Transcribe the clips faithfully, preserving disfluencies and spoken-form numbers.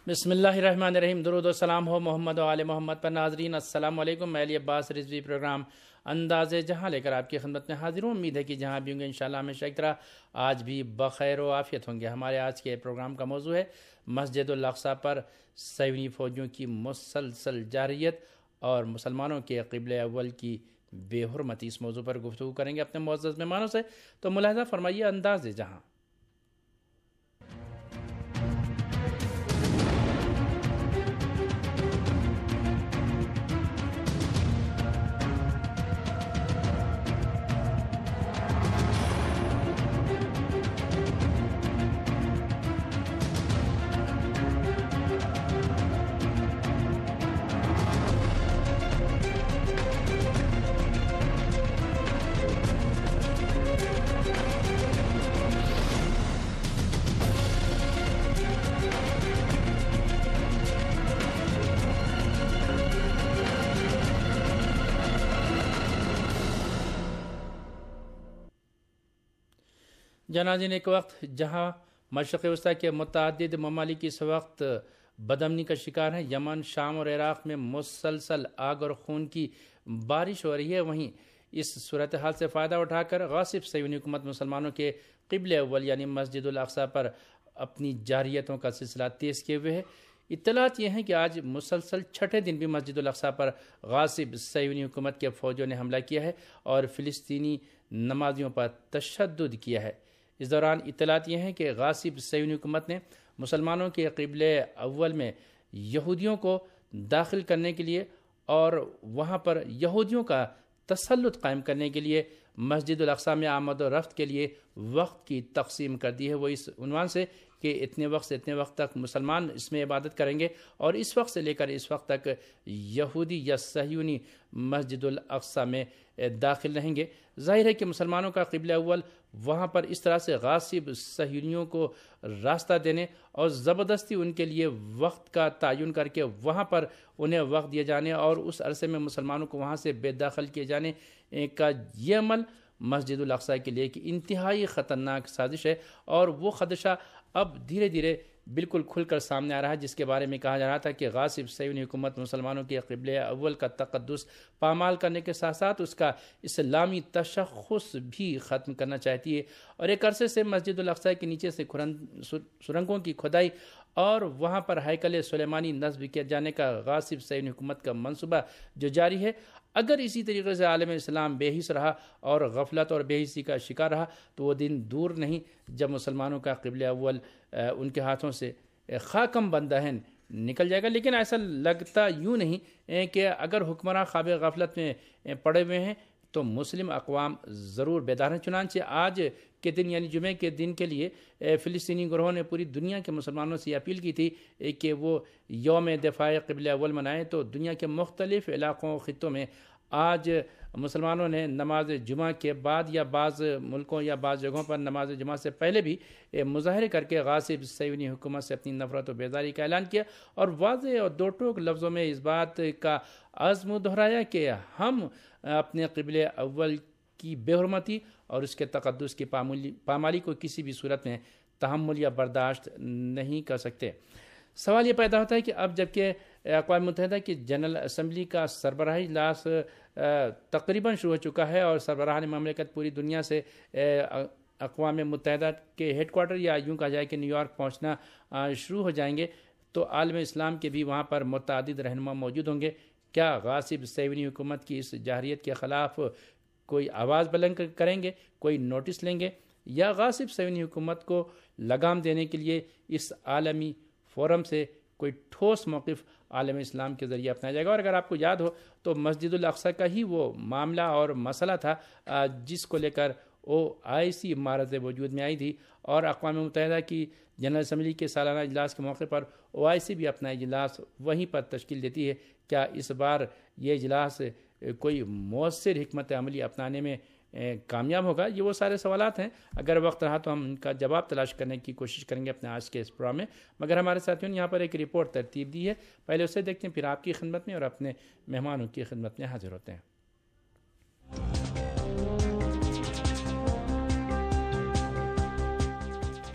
بسم اللہ الرحمن الرحیم، درود و سلام ہو محمد و آل محمد پر۔ ناظرین السلام علیکم، میں علی عباس رضوی پروگرام انداز جہاں لے کر آپ کی خدمت میں حاضر ہوں۔ امید ہے کہ جہاں بھی ہوں گے انشاءاللہ ہمیشہ کی طرح آج بھی بخیر و عافیت ہوں گے۔ ہمارے آج کے پروگرام کا موضوع ہے مسجد الاقصی پر صہیونی فوجیوں کی مسلسل جارحیت اور مسلمانوں کے قبلہ اول کی بے حرمتی۔ اس موضوع پر گفتگو کریں گے اپنے معزز مہمانوں سے، تو ملاحظہ فرمائیے انداز جہاں۔ جناظرین، ایک وقت جہاں مشرق وسطیٰ کے متعدد ممالک اس وقت بدامنی کا شکار ہیں، یمن، شام اور عراق میں مسلسل آگ اور خون کی بارش ہو رہی ہے، وہیں اس صورتحال سے فائدہ اٹھا کر غاصب صہیونی حکومت مسلمانوں کے قبلہ اول یعنی مسجد الاقصی پر اپنی جارحیتوں کا سلسلہ تیز کیے ہوئے ہے۔ اطلاعات یہ ہیں کہ آج مسلسل چھٹے دن بھی مسجد الاقصی پر غاصب صہیونی حکومت کے فوجوں نے حملہ کیا ہے اور فلسطینی نمازیوں پر تشدد کیا ہے۔ اس دوران اطلاعات یہ ہیں کہ غاصب صہیونی حکومت نے مسلمانوں کے قبلہ اول میں یہودیوں کو داخل کرنے کے لیے اور وہاں پر یہودیوں کا تسلط قائم کرنے کے لیے مسجد الاقصی میں آمد و رفت کے لیے وقت کی تقسیم کر دی ہے۔ وہ اس عنوان سے کہ اتنے وقت سے اتنے وقت تک مسلمان اس میں عبادت کریں گے اور اس وقت سے لے کر اس وقت تک یہودی یا صہیونی مسجد الاقصی میں داخل رہیں گے۔ ظاہر ہے کہ مسلمانوں کا قبلہ اول وہاں پر اس طرح سے غاصب صہیونیوں کو راستہ دینے اور زبردستی ان کے لیے وقت کا تعین کر کے وہاں پر انہیں وقت دیے جانے اور اس عرصے میں مسلمانوں کو وہاں سے بے دخل کیے جانے کا یہ عمل مسجد الاقصی کے لیے ایک انتہائی خطرناک سازش ہے، اور وہ خدشہ اب دھیرے دھیرے بالکل کھل کر سامنے آ رہا ہے، جس کے بارے میں کہا جا رہا تھا کہ غاصب صہیونی حکومت مسلمانوں کے قبلہ اول کا تقدس پامال کرنے کے ساتھ ساتھ اس کا اسلامی تشخص بھی ختم کرنا چاہتی ہے، اور ایک عرصے سے مسجد الاقصی کے نیچے سے سرنگوں کی کھدائی اور وہاں پر ہیکل سلیمانی نصب کیا جانے کا غاصب صہیونی حکومت کا منصوبہ جو جاری ہے، اگر اسی طریقے سے عالم اسلام بے حس رہا اور غفلت اور بے حسی کا شکار رہا تو وہ دن دور نہیں جب مسلمانوں کا قبلہ اول ان کے ہاتھوں سے خاکم بندہن نکل جائے گا۔ لیکن ایسا لگتا یوں نہیں کہ اگر حکمراں خواب غفلت میں پڑے ہوئے ہیں تو مسلم اقوام ضرور بیدار ہیں۔ چنانچہ آج کے دن یعنی جمعے کے دن کے لیے فلسطینی گروہوں نے پوری دنیا کے مسلمانوں سے اپیل کی تھی کہ وہ یوم دفاع قبلہ اول منائیں، تو دنیا کے مختلف علاقوں و خطوں میں آج مسلمانوں نے نماز جمعہ کے بعد یا بعض ملکوں یا بعض جگہوں پر نماز جمعہ سے پہلے بھی مظاہرے کر کے غاصب صہیونی حکومت سے اپنی نفرت و بیزاری کا اعلان کیا اور واضح اور دو ٹوک لفظوں میں اس بات کا عزم دہرایا کہ ہم اپنے قبلہ اول کی بے حرمتی اور اس کے تقدس کی پامالی کو کسی بھی صورت میں تحمل یا برداشت نہیں کر سکتے۔ سوال یہ پیدا ہوتا ہے کہ اب جبکہ اقوام متحدہ کی جنرل اسمبلی کا سربراہی اجلاس تقریباً شروع ہو چکا ہے اور سربراہان مملکت پوری دنیا سے اقوام متحدہ کے ہیڈ کوارٹر یا یوں کہا جائے کہ نیو یارک پہنچنا شروع ہو جائیں گے، تو عالم اسلام کے بھی وہاں پر متعدد رہنما موجود ہوں گے۔ کیا غاصب صہیونی حکومت کی اس جارحیت کے خلاف کوئی آواز بلند کریں گے، کوئی نوٹس لیں گے، یا غاصب صہیونی حکومت کو لگام دینے کے لیے اس عالمی فورم سے کوئی ٹھوس موقف عالم اسلام کے ذریعے اپنایا جائے گا؟ اور اگر آپ کو یاد ہو تو مسجد الاقصی کا ہی وہ معاملہ اور مسئلہ تھا جس کو لے کر او آئی سی عمارت وجود میں آئی تھی، اور اقوام متحدہ کی جنرل اسمبلی کے سالانہ اجلاس کے موقع پر او آئی سی بھی اپنا اجلاس وہیں پر تشکیل دیتی ہے۔ کیا اس بار یہ اجلاس کوئی مؤثر حکمت عملی اپنانے میں کامیاب ہوگا؟ یہ وہ سارے سوالات ہیں، اگر وقت رہا تو ہم ان کا جواب تلاش کرنے کی کوشش کریں گے اپنے آج کے اس پروگرام میں، مگر ہمارے ساتھیوں نے یہاں پر ایک رپورٹ ترتیب دی ہے، پہلے اسے دیکھتے ہیں، پھر آپ کی خدمت میں اور اپنے مہمانوں کی خدمت میں حاضر ہوتے ہیں۔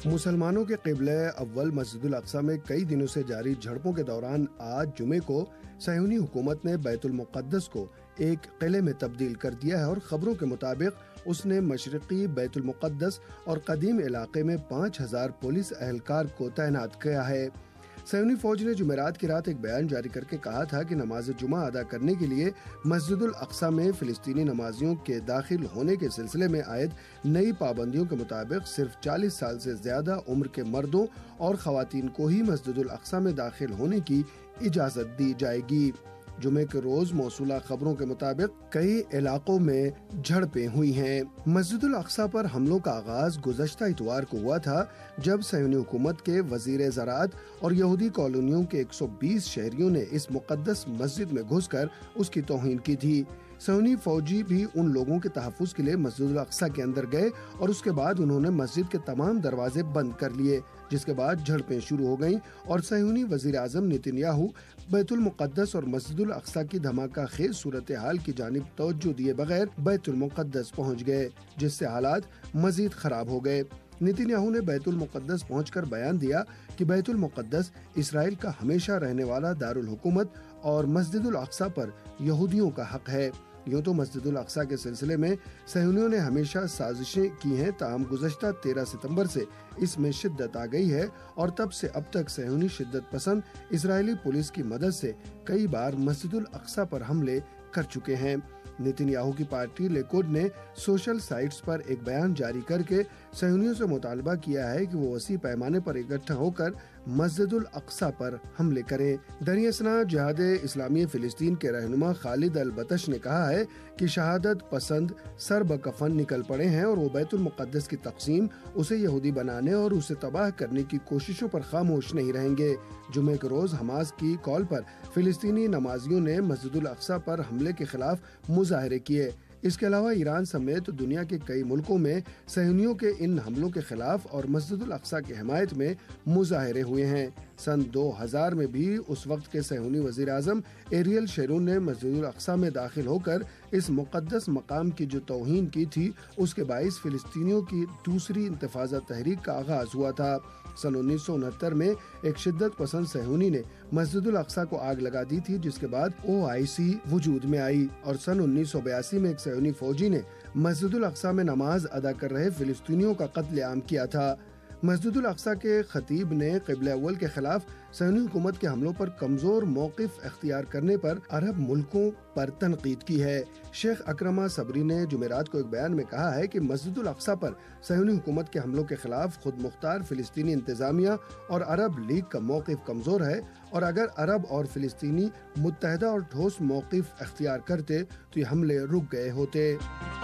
مسلمانوں کے قبلہ اول مسجد الاقصی میں کئی دنوں سے جاری جھڑپوں کے دوران آج جمعے کو صہیونی حکومت نے بیت المقدس کو ایک قلعے میں تبدیل کر دیا ہے اور خبروں کے مطابق اس نے مشرقی بیت المقدس اور قدیم علاقے میں پانچ ہزار پولیس اہلکار کو تعینات کیا ہے۔ صہیونی فوج نے جمعرات کی رات ایک بیان جاری کر کے کہا تھا کہ نماز جمعہ ادا کرنے کے لیے مسجد الاقصی میں فلسطینی نمازیوں کے داخل ہونے کے سلسلے میں عائد نئی پابندیوں کے مطابق صرف چالیس سال سے زیادہ عمر کے مردوں اور خواتین کو ہی مسجد الاقصی میں داخل ہونے کی اجازت دی جائے گی۔ جمعے کے روز موصولہ خبروں کے مطابق کئی علاقوں میں جھڑپیں ہوئی ہیں۔ مسجد الاقصی پر حملوں کا آغاز گزشتہ اتوار کو ہوا تھا جب صہیونی حکومت کے وزیر زراعت اور یہودی کالونیوں کے ایک سو بیس شہریوں نے اس مقدس مسجد میں گھس کر اس کی توہین کی تھی۔ صہیونی فوجی بھی ان لوگوں کے تحفظ کے لیے مسجد الاقصی کے اندر گئے اور اس کے بعد انہوں نے مسجد کے تمام دروازے بند کر لیے، جس کے بعد جھڑپیں شروع ہو گئیں اور صہیونی وزیر اعظم نیتن یاہو بیت المقدس اور مسجد الاقصی کی دھماکہ خیز صورتحال کی جانب توجہ دیے بغیر بیت المقدس پہنچ گئے، جس سے حالات مزید خراب ہو گئے۔ نیتن یاہو نے بیت المقدس پہنچ کر بیان دیا کہ بیت المقدس اسرائیل کا ہمیشہ رہنے والا دارالحکومت اور مسجد الاقصی پر یہودیوں کا حق ہے۔ یوں تو مسجد الاقصی کے سلسلے میں صہیونیوں نے ہمیشہ سازشیں کی ہیں، تاہم گزشتہ تیرہ ستمبر سے اس میں شدت آ گئی ہے اور تب سے اب تک صہیونی شدت پسند اسرائیلی پولیس کی مدد سے کئی بار مسجد الاقصی پر حملے کر چکے ہیں۔ نیتن یاہو کی پارٹی لیکوڈ نے سوشل سائٹس پر ایک بیان جاری کر کے صہیونیوں سے مطالبہ کیا ہے کہ وہ وسیع پیمانے پر اکٹھا ہو کر مسجد الاقصی پر حملے کریں۔ دریں اثنا جہاد اسلامی فلسطین کے رہنما خالد البطش نے کہا ہے کہ شہادت پسند سر بکفن نکل پڑے ہیں اور وہ بیت المقدس کی تقسیم، اسے یہودی بنانے اور اسے تباہ کرنے کی کوششوں پر خاموش نہیں رہیں گے۔ جمعے کے روز حماس کی کال پر فلسطینی نمازیوں نے مسجد الاقصی پر حملے کے خلاف مظاہرے کیے۔ اس کے علاوہ ایران سمیت دنیا کے کئی ملکوں میں صہیونیوں کے ان حملوں کے خلاف اور مسجد الاقصی کی حمایت میں مظاہرے ہوئے ہیں۔ سن دو ہزار میں بھی اس وقت کے صہیونی وزیر اعظم ایریل شیرون نے مسجد الاقصی میں داخل ہو کر اس مقدس مقام کی جو توہین کی تھی، اس کے باعث فلسطینیوں کی دوسری انتفاضہ تحریک کا آغاز ہوا تھا۔ سن انیس سو انہتر میں ایک شدت پسند صہیونی نے مسجد الاقصی کو آگ لگا دی تھی، جس کے بعد او آئی سی وجود میں آئی، اور سن انیس سو بیاسی میں ایک صہیونی فوجی نے مسجد الاقصی میں نماز ادا کر رہے فلسطینیوں کا قتل عام کیا تھا۔ مسجد الاقصی کے خطیب نے قبلہ اول کے خلاف صہیونی حکومت کے حملوں پر کمزور موقف اختیار کرنے پر عرب ملکوں پر تنقید کی ہے۔ شیخ اکرمہ صبری نے جمعرات کو ایک بیان میں کہا ہے کہ مسجد الاقصی پر صہیونی حکومت کے حملوں کے خلاف خود مختار فلسطینی انتظامیہ اور عرب لیگ کا موقف کمزور ہے، اور اگر عرب اور فلسطینی متحدہ اور ٹھوس موقف اختیار کرتے تو یہ حملے رک گئے ہوتے۔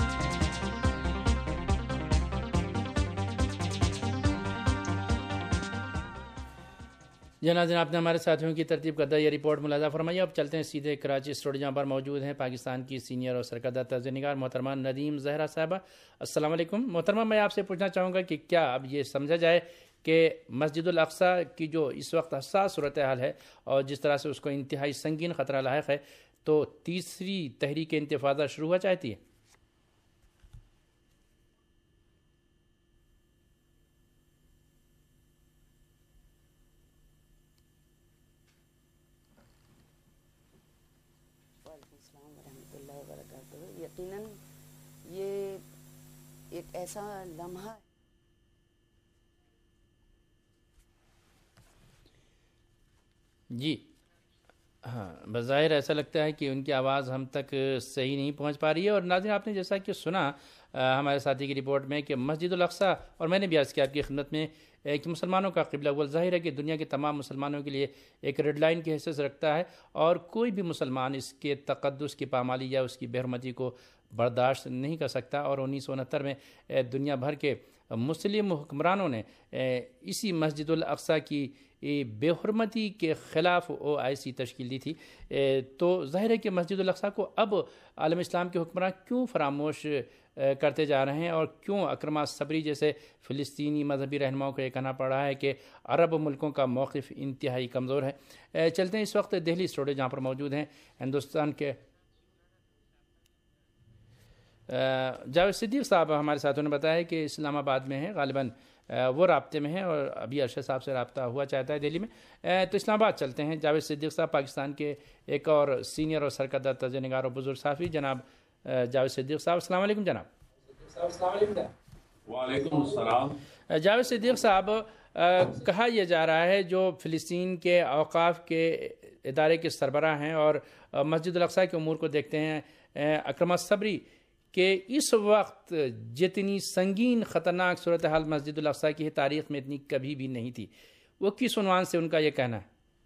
جی ناظرین، آپ نے ہمارے ساتھیوں کی ترتیب کردہ یہ رپورٹ ملاحظہ فرمائی۔ اب چلتے ہیں سیدھے کراچی اسٹوڈیو، جہاں پر موجود ہیں پاکستان کی سینئر اور سرکردہ تجزیہ نگار محترمہ ندیم زہرا صاحبہ۔ السلام علیکم محترمہ، میں آپ سے پوچھنا چاہوں گا کہ کیا اب یہ سمجھا جائے کہ مسجد الاقصی کی جو اس وقت حساس صورتحال ہے اور جس طرح سے اس کو انتہائی سنگین خطرہ لاحق ہے، تو تیسری تحریک انتفاضہ شروع ہوا چاہتی ہے؟ السلام ورحمۃ اللہ وبرکاتہ۔ یقیناً یہ ایک ایسا لمحہ ہے جی ہاں، بظاہر ایسا لگتا ہے کہ ان کی آواز ہم تک صحیح نہیں پہنچ پا رہی ہے۔ اور ناظرین، آپ نے جیسا کہ سنا ہمارے ساتھی کی رپورٹ میں کہ مسجد الاقصی، اور میں نے بھی عرض کیا آپ کی خدمت میں کہ مسلمانوں کا قبلہ اول ظاہر ہے کہ دنیا کے تمام مسلمانوں کے لیے ایک ریڈ لائن کی حیثیت رکھتا ہے، اور کوئی بھی مسلمان اس کے تقدس کی پامالی یا اس کی بے حرمتی کو برداشت نہیں کر سکتا۔ اور انیس سو انہتر میں دنیا بھر کے مسلم حکمرانوں نے اسی مسجد الاقصی کی بے حرمتی کے خلاف او آئی سی تشکیل دی تھی۔ تو ظاہر ہے کہ مسجد الاقصی کو اب عالم اسلام کے حکمران کیوں فراموش کرتے جا رہے ہیں، اور کیوں اکرمہ صبری جیسے فلسطینی مذہبی رہنماؤں کو یہ کہنا پڑ رہا ہے کہ عرب ملکوں کا موقف انتہائی کمزور ہے؟ چلتے ہیں اس وقت دہلی اسٹوڈیو، جہاں پر موجود ہیں ہندوستان کے جاوید صدیق صاحب۔ ہمارے ساتھوں نے بتایا کہ اسلام آباد میں ہیں، غالباً وہ رابطے میں ہیں اور ابھی ارشد صاحب سے رابطہ ہوا چاہتا ہے دہلی میں. تو اسلام آباد چلتے ہیں. جاوید صدیق صاحب پاکستان کے ایک اور سینئر اور سرکردہ تجزیہ نگار اور بزرگ صحافی جناب جاوید صدیق صاحب. السلام علیکم جناب. السلام علیکم. وعلیکم السلام. جاوید صدیق صاحب، کہا یہ جا رہا ہے جو فلسطین کے اوقاف کے ادارے کے سربراہ ہیں اور مسجد الاقصی کے امور کو دیکھتے ہیں اکرم الصبری، کہ اس وقت جتنی سنگین خطرناک صورتحال مسجد الاقصی کی تاریخ میں اتنی کبھی بھی نہیں تھی. وہ کس عنوان سے ان کا یہ کہنا ہے؟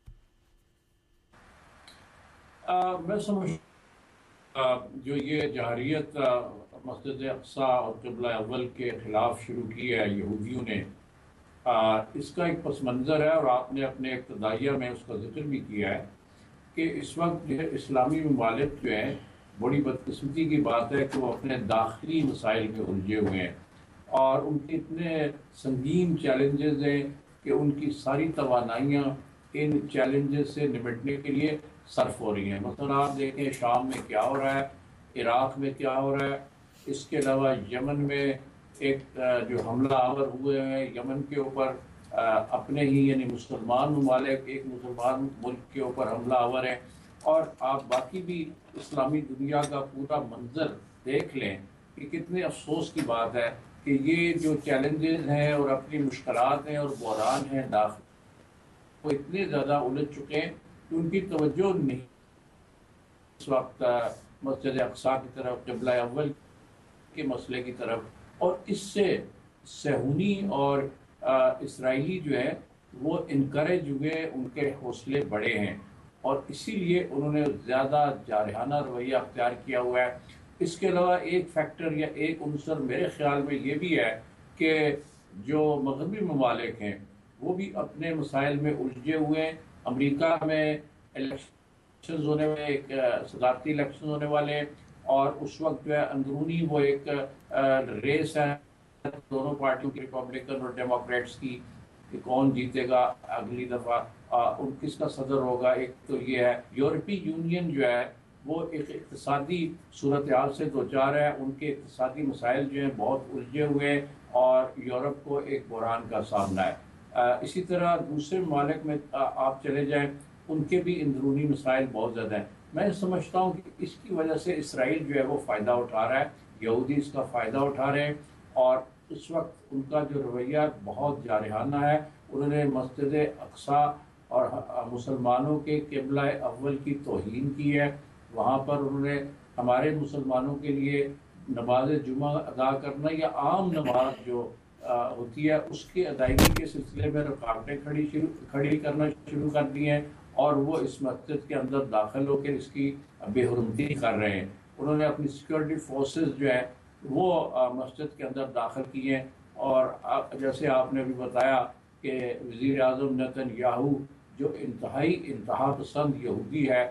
آ, میں سمجھ آ, جو یہ جہریت مسجد اقصی اور قبلہ اول کے خلاف شروع کی ہے یہودیوں نے، آ, اس کا ایک پس منظر ہے اور آپ نے اپنے ابتدائیہ میں اس کا ذکر بھی کیا ہے کہ اس وقت جو اسلامی ممالک جو ہیں، بڑی بدقسمتی کی بات ہے کہ وہ اپنے داخلی مسائل میں الجھے ہوئے ہیں اور ان کے اتنے سنگین چیلنجز ہیں کہ ان کی ساری توانائیاں ان چیلنجز سے نمٹنے کے لیے صرف ہو رہی ہیں. مثلا آپ دیکھیں شام میں کیا ہو رہا ہے، عراق میں کیا ہو رہا ہے، اس کے علاوہ یمن میں ایک جو حملہ آور ہوئے ہیں یمن کے اوپر، اپنے ہی یعنی مسلمان ممالک ایک مسلمان ملک کے اوپر حملہ آور ہیں. اور آپ باقی بھی اسلامی دنیا کا پورا منظر دیکھ لیں کہ کتنے افسوس کی بات ہے کہ یہ جو چیلنجز ہیں اور اپنی مشکلات ہیں اور بحران ہیں داخل، وہ اتنے زیادہ الجھ چکے ہیں کہ ان کی توجہ نہیں اس وقت مسجد اقصی کی طرف، قبلہ اول کے مسئلے کی طرف. اور اس سے صہیونی اور اسرائیلی جو ہے وہ انکریج ہوئے، ان کے حوصلے بڑے ہیں اور اسی لیے انہوں نے زیادہ جارحانہ رویہ اختیار کیا ہوا ہے. اس کے علاوہ ایک فیکٹر یا ایک عنصر میرے خیال میں یہ بھی ہے کہ جو مغربی ممالک ہیں وہ بھی اپنے مسائل میں الجھے ہوئے ہیں. امریکہ میں الیکشنز ہونے والے، ایک صدارتی الیکشن ہونے والے، اور اس وقت جو ہے اندرونی وہ ایک ریس ہے دونوں پارٹیوں کی، ریپبلکن اور ڈیموکریٹس کی، کہ کون جیتے گا اگلی دفعہ، ان کس کا صدر ہوگا. ایک تو یہ ہے. یورپی یونین جو ہے وہ ایک اقتصادی صورتحال سے دوچار ہے، ان کے اقتصادی مسائل جو ہیں بہت الجھے ہوئے ہیں اور یورپ کو ایک بحران کا سامنا ہے. اسی طرح دوسرے ممالک میں آپ چلے جائیں، ان کے بھی اندرونی مسائل بہت زیادہ ہیں. میں سمجھتا ہوں کہ اس کی وجہ سے اسرائیل جو ہے وہ فائدہ اٹھا رہا ہے، یہودی اس کا فائدہ اٹھا رہے ہیں اور اس وقت ان کا جو رویہ بہت جارحانہ ہے. انہوں نے مسجد اقصی اور مسلمانوں کے قبلہ اول کی توہین کی ہے. وہاں پر انہوں نے ہمارے مسلمانوں کے لیے نماز جمعہ ادا کرنا یا عام نماز جو ہوتی ہے اس کی ادائیگی کے سلسلے میں رکاوٹیں کھڑی شروع کھڑی کرنا شروع کر دی ہیں اور وہ اس مسجد کے اندر داخل ہو کے اس کی بے حرمتی کر رہے ہیں. انہوں نے اپنی سیکورٹی فورسز جو ہے وہ مسجد کے اندر داخل کی ہیں اور جیسے آپ نے بھی بتایا کہ وزیر اعظم نیتن یاہو جو انتہائی انتہا پسند یہودی ہے،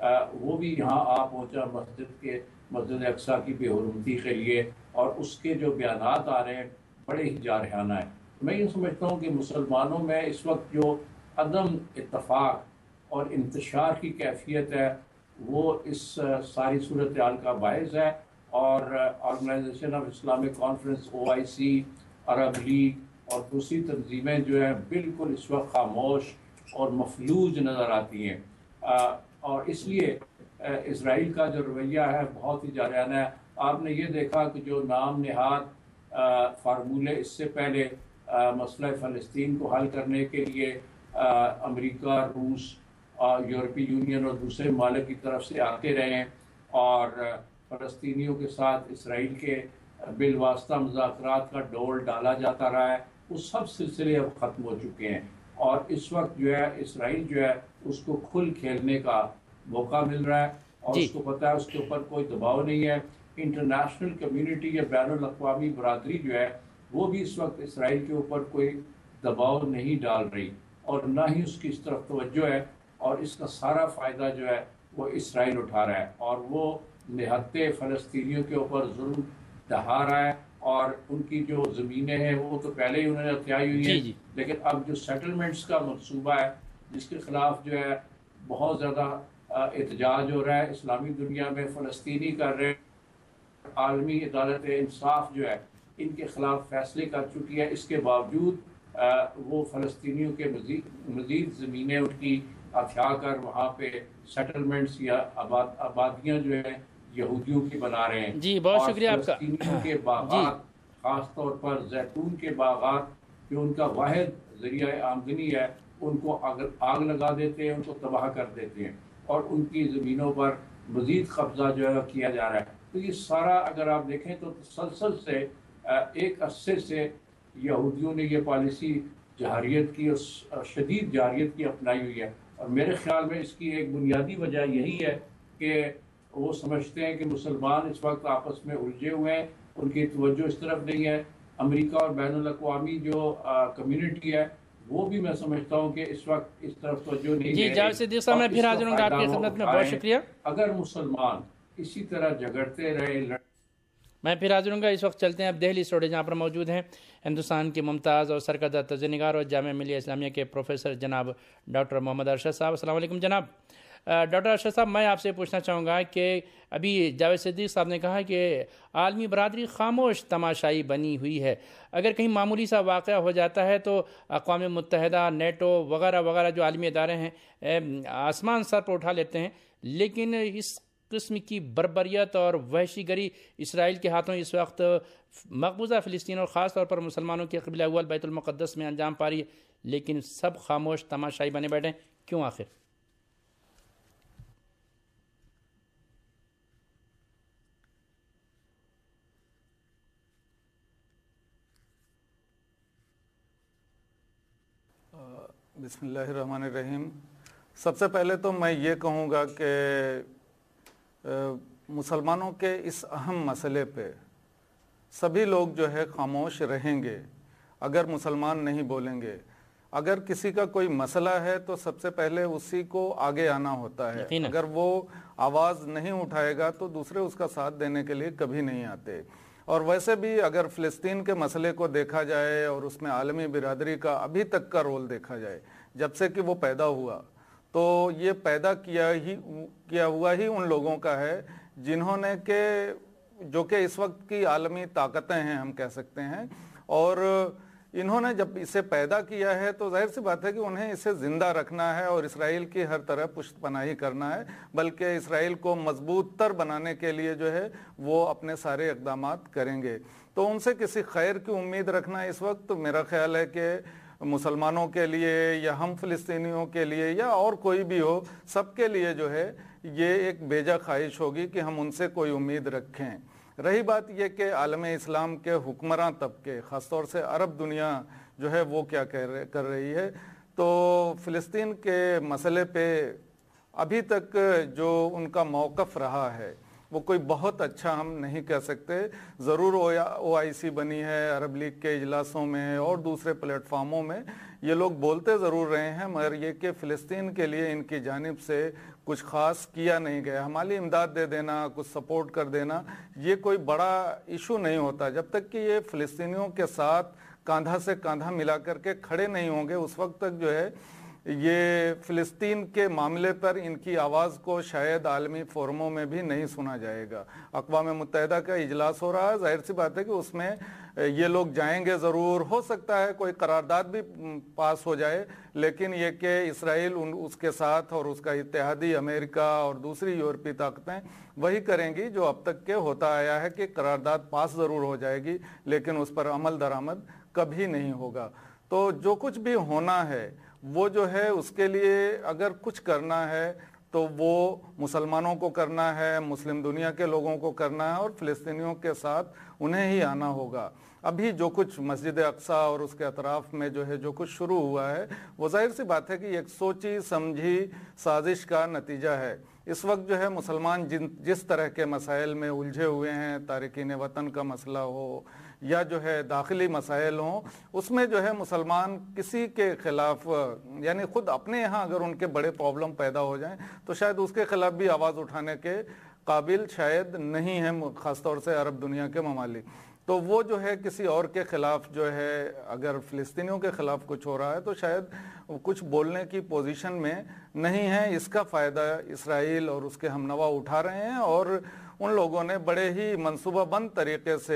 وہ بھی یہاں آ پہنچا مسجد کے مسجد اقصی کی بے حرمتی کے لیے اور اس کے جو بیانات آ رہے ہیں بڑے ہی جارحانہ ہیں. میں یہ سمجھتا ہوں کہ مسلمانوں میں اس وقت جو عدم اتفاق اور انتشار کی کیفیت ہے وہ اس ساری صورتحال کا باعث ہے اور organisation of Islamic conference, O I C, عرب لیگ اور دوسری تنظیمیں جو ہیں بالکل اس وقت خاموش اور مفلوج نظر آتی ہیں اور اس لیے اسرائیل کا جو رویہ ہے بہت ہی جارحانہ ہے. آپ نے یہ دیکھا کہ جو نام نہاد فارمولے اس سے پہلے مسئلہ فلسطین کو حل کرنے کے لیے امریکہ، روس، یورپی یونین اور دوسرے ممالک کی طرف سے آتے رہے ہیں اور فلسطینیوں کے ساتھ اسرائیل کے بالواسطہ مذاکرات کا ڈول ڈالا جاتا رہا ہے، وہ سب سلسلے اب ختم ہو چکے ہیں اور اس وقت جو ہے اسرائیل جو ہے اس کو کھل کھیلنے کا موقع مل رہا ہے اور اس کو پتہ ہے اس کے اوپر کوئی دباؤ نہیں ہے. انٹرنیشنل کمیونٹی یا بین الاقوامی برادری جو ہے وہ بھی اس وقت اسرائیل کے اوپر کوئی دباؤ نہیں ڈال رہی اور نہ ہی اس کی اس طرف توجہ ہے اور اس کا سارا فائدہ جو ہے وہ اسرائیل اٹھا رہا ہے اور وہ نہتے فلسطینیوں کے اوپر ظلم ڈھا رہا ہے اور ان کی جو زمینیں ہیں وہ تو پہلے ہی انہوں نے ہتھیائی ہوئی ہیں لیکن اب جو سیٹلمنٹس کا منصوبہ ہے جس کے خلاف جو ہے بہت زیادہ احتجاج ہو رہا ہے اسلامی دنیا میں، فلسطینی کر رہے ہیں، عالمی عدالت انصاف جو ہے ان کے خلاف فیصلے کر چکی ہے، اس کے باوجود وہ فلسطینیوں کے مزید مزید زمینیں ان کی ہتھیا کر وہاں پہ سیٹلمنٹس یا آباد آبادیاں جو ہیں یہودیوں کی بنا رہے ہیں۔ جی بہت شکریہ آپ کا۔ فلسطینیوں کے باغات خاص طور پر زیتون کے باغات جو ان کا واحد ذریعہ آمدنی ہے، ان کو آگ لگا دیتے ہیں، ان کو تباہ کر دیتے ہیں اور ان کی زمینوں پر مزید قبضہ جو ہے کیا جا رہا ہے۔ تو یہ سارا اگر آپ دیکھیں تو تسلسل سے ایک عرصے سے یہودیوں نے یہ پالیسی جہریت کی اور شدید جہریت کی اپنائی ہوئی ہے، اور میرے خیال میں اس کی ایک بنیادی وجہ یہی ہے کہ وہ سمجھتے ہیں کہ مسلمان اس وقت آپس میں الجھے ہوئے ہیں، ان کی توجہ اس طرف نہیں ہے۔ امریکہ اور بین الاقوامی جو کمیونٹی ہے وہ بھی میں سمجھتا ہوں کہ اس وقت اس طرف توجہ نہیں جی جاوید صدیق صاحب میں پھر حاضر ہوں گا آپ کی خدمت میں، بہت شکریہ۔ اگر مسلمان اسی طرح جھگڑتے رہے لڑ... میں پھر حاضر ہوں گا۔ اس وقت چلتے ہیں اب دہلی اسٹوڈیو جہاں پر موجود ہیں ہندوستان کے ممتاز اور سرکردہ تجزیہ نگار اور جامعہ ملیہ اسلامیہ کے پروفیسر جناب ڈاکٹر محمد ارشد صاحب۔ السلام علیکم جناب۔ ڈاکٹر ارشد صاحب میں آپ سے پوچھنا چاہوں گا کہ ابھی جاوید صدیق صاحب نے کہا کہ عالمی برادری خاموش تماشائی بنی ہوئی ہے، اگر کہیں معمولی سا واقعہ ہو جاتا ہے تو اقوام متحدہ، نیٹو وغیرہ وغیرہ جو عالمی ادارے ہیں آسمان سر پر اٹھا لیتے ہیں، لیکن اس قسم کی بربریت اور وحشی گری اسرائیل کے ہاتھوں اس وقت مقبوضہ فلسطین اور خاص طور پر مسلمانوں کے قبلہ اول بیت المقدس میں انجام پا رہی ہے، لیکن سب خاموش تماشائی بنے بیٹھے ہیں، کیوں آخر؟ بسم اللہ الرحمن الرحیم۔ سب سے پہلے تو میں یہ کہوں گا کہ مسلمانوں کے اس اہم مسئلے پہ سبھی لوگ جو ہے خاموش رہیں گے اگر مسلمان نہیں بولیں گے۔ اگر کسی کا کوئی مسئلہ ہے تو سب سے پہلے اسی کو آگے آنا ہوتا ہے، اگر وہ آواز نہیں اٹھائے گا تو دوسرے اس کا ساتھ دینے کے لیے کبھی نہیں آتے۔ اور ویسے بھی اگر فلسطین کے مسئلے کو دیکھا جائے اور اس میں عالمی برادری کا ابھی تک کا رول دیکھا جائے، جب سے کہ وہ پیدا ہوا تو یہ پیدا کیا ہی کیا ہوا ہی ان لوگوں کا ہے جنہوں نے کہ جو کہ اس وقت کی عالمی طاقتیں ہیں ہم کہہ سکتے ہیں، اور انہوں نے جب اسے پیدا کیا ہے تو ظاہر سی بات ہے کہ انہیں اسے زندہ رکھنا ہے اور اسرائیل کی ہر طرح پشت پناہی کرنا ہے، بلکہ اسرائیل کو مضبوط تر بنانے کے لیے جو ہے وہ اپنے سارے اقدامات کریں گے۔ تو ان سے کسی خیر کی امید رکھنا اس وقت میرا خیال ہے کہ مسلمانوں کے لیے یا ہم فلسطینیوں کے لیے یا اور کوئی بھی ہو، سب کے لیے جو ہے یہ ایک بیجا خواہش ہوگی کہ ہم ان سے کوئی امید رکھیں۔ رہی بات یہ کہ عالم اسلام کے حکمراں طبقے خاص طور سے عرب دنیا جو ہے وہ کیا کر رہی ہے، تو فلسطین کے مسئلے پہ ابھی تک جو ان کا موقف رہا ہے وہ کوئی بہت اچھا ہم نہیں کہہ سکتے۔ ضرور او آئی سی بنی ہے، عرب لیگ کے اجلاسوں میں اور دوسرے پلیٹ فارموں میں یہ لوگ بولتے ضرور رہے ہیں، مگر یہ کہ فلسطین کے لیے ان کی جانب سے کچھ خاص کیا نہیں گیا۔ ہماری امداد دے دینا، کچھ سپورٹ کر دینا، یہ کوئی بڑا ایشو نہیں ہوتا جب تک کہ یہ فلسطینیوں کے ساتھ کاندھا سے کاندھا ملا کر کے کھڑے نہیں ہوں گے، اس وقت تک جو ہے یہ فلسطین کے معاملے پر ان کی آواز کو شاید عالمی فورموں میں بھی نہیں سنا جائے گا۔ اقوام متحدہ کا اجلاس ہو رہا ہے، ظاہر سی بات ہے کہ اس میں یہ لوگ جائیں گے ضرور، ہو سکتا ہے کوئی قرارداد بھی پاس ہو جائے، لیکن یہ کہ اسرائیل اس کے ساتھ اور اس کا اتحادی امریکہ اور دوسری یورپی طاقتیں وہی کریں گی جو اب تک کے ہوتا آیا ہے کہ قرارداد پاس ضرور ہو جائے گی لیکن اس پر عمل درآمد کبھی نہیں ہوگا۔ تو جو کچھ بھی ہونا ہے وہ جو ہے اس کے لیے اگر کچھ کرنا ہے تو وہ مسلمانوں کو کرنا ہے، مسلم دنیا کے لوگوں کو کرنا ہے اور فلسطینیوں کے ساتھ انہیں ہی آنا ہوگا۔ ابھی جو کچھ مسجد اقصیٰ اور اس کے اطراف میں جو ہے جو کچھ شروع ہوا ہے وہ ظاہر سی بات ہے کہ ایک سوچی سمجھی سازش کا نتیجہ ہے۔ اس وقت جو ہے مسلمان جن جس طرح کے مسائل میں الجھے ہوئے ہیں، تارکین وطن کا مسئلہ ہو یا جو ہے داخلی مسائل ہوں، اس میں جو ہے مسلمان کسی کے خلاف یعنی خود اپنے یہاں اگر ان کے بڑے پرابلم پیدا ہو جائیں تو شاید اس کے خلاف بھی آواز اٹھانے کے قابل شاید نہیں ہیں، خاص طور سے عرب دنیا کے ممالک۔ تو وہ جو ہے کسی اور کے خلاف جو ہے اگر فلسطینیوں کے خلاف کچھ ہو رہا ہے تو شاید کچھ بولنے کی پوزیشن میں نہیں ہے۔ اس کا فائدہ اسرائیل اور اس کے ہم نوا اٹھا رہے ہیں اور ان لوگوں نے بڑے ہی منصوبہ بند طریقے سے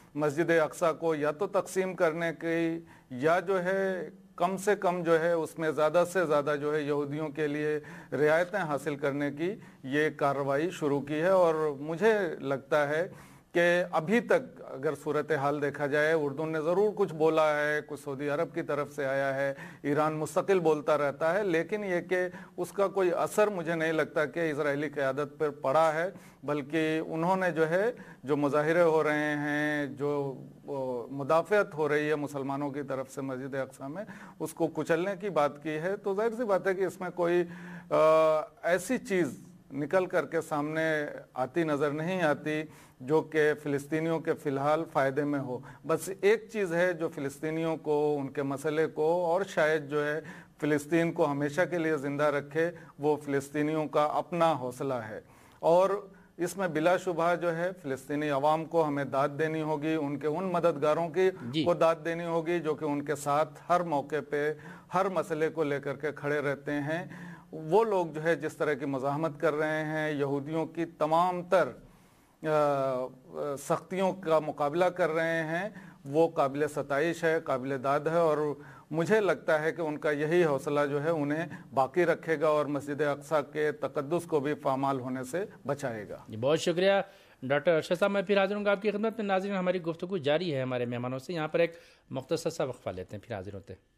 मस्जिद अक्सा को या तो तकसीम करने की या जो है कम से कम जो है उसमें ज़्यादा से ज़्यादा जो है यहूदियों के लिए रियायतें हासिल करने की ये कार्रवाई शुरू की है। और मुझे लगता है कि अभी तक अगर सूरत हाल देखा जाए, उर्दू ने ज़रूर कुछ बोला है, कुछ सऊदी अरब की तरफ से आया है, ईरान मुस्तकिल बोलता रहता है, लेकिन ये कि उसका कोई असर मुझे नहीं लगता कि इजरायली क़यादत पर पड़ा है, बल्कि उन्होंने जो है जो मुजाहिरे हो रहे हैं, जो मुदाफ़ियत हो रही है मुसलमानों की तरफ से मस्जिद अक्सा में, उसको कुचलने की बात की है। तो जाहिर सी बात है कि इसमें कोई आ, ऐसी चीज़ निकल करके सामने आती नज़र नहीं आती जो कि फ़िलिस्तीनियों के फ़िलहाल फ़ायदे में हो। बस एक चीज़ है जो फ़िलिस्तीनियों को, उनके मसले को और शायद जो है फ़िलिस्तीन को हमेशा के लिए ज़िंदा रखे, वो फ़िलिस्तीनियों का अपना हौसला है। और इसमें बिलाशुबा जो है फ़िलिस्तीनी अवाम को हमें दाद देनी होगी, उनके उन मददगारों की को दाद देनी होगी जो कि उनके साथ हर मौके पे हर मसले को लेकर के खड़े रहते हैं। वो लोग जो है जिस तरह की मज़ाहमत कर रहे हैं, यहूदियों की तमाम तर सख्तियों का मुकाबला कर रहे हैं, वो काबिल सताइश है, काबिल दाद है। और मुझे लगता है कि उनका यही हौसला जो है उन्हें बाकी रखेगा और मस्जिद अक्सा के तकद्दुस को भी पामाल होने से बचाएगा। बहुत शुक्रिया डॉक्टर अरशद साहब। मैं फिर हाजिर हूँ आपकी खिदमत में। नाज़रीन, हमारी गुफ्तगू जारी है हमारे मेहमानों से। यहाँ पर एक मुख्तसर सा वक्फा लेते हैं, फिर हाजिर होते हैं।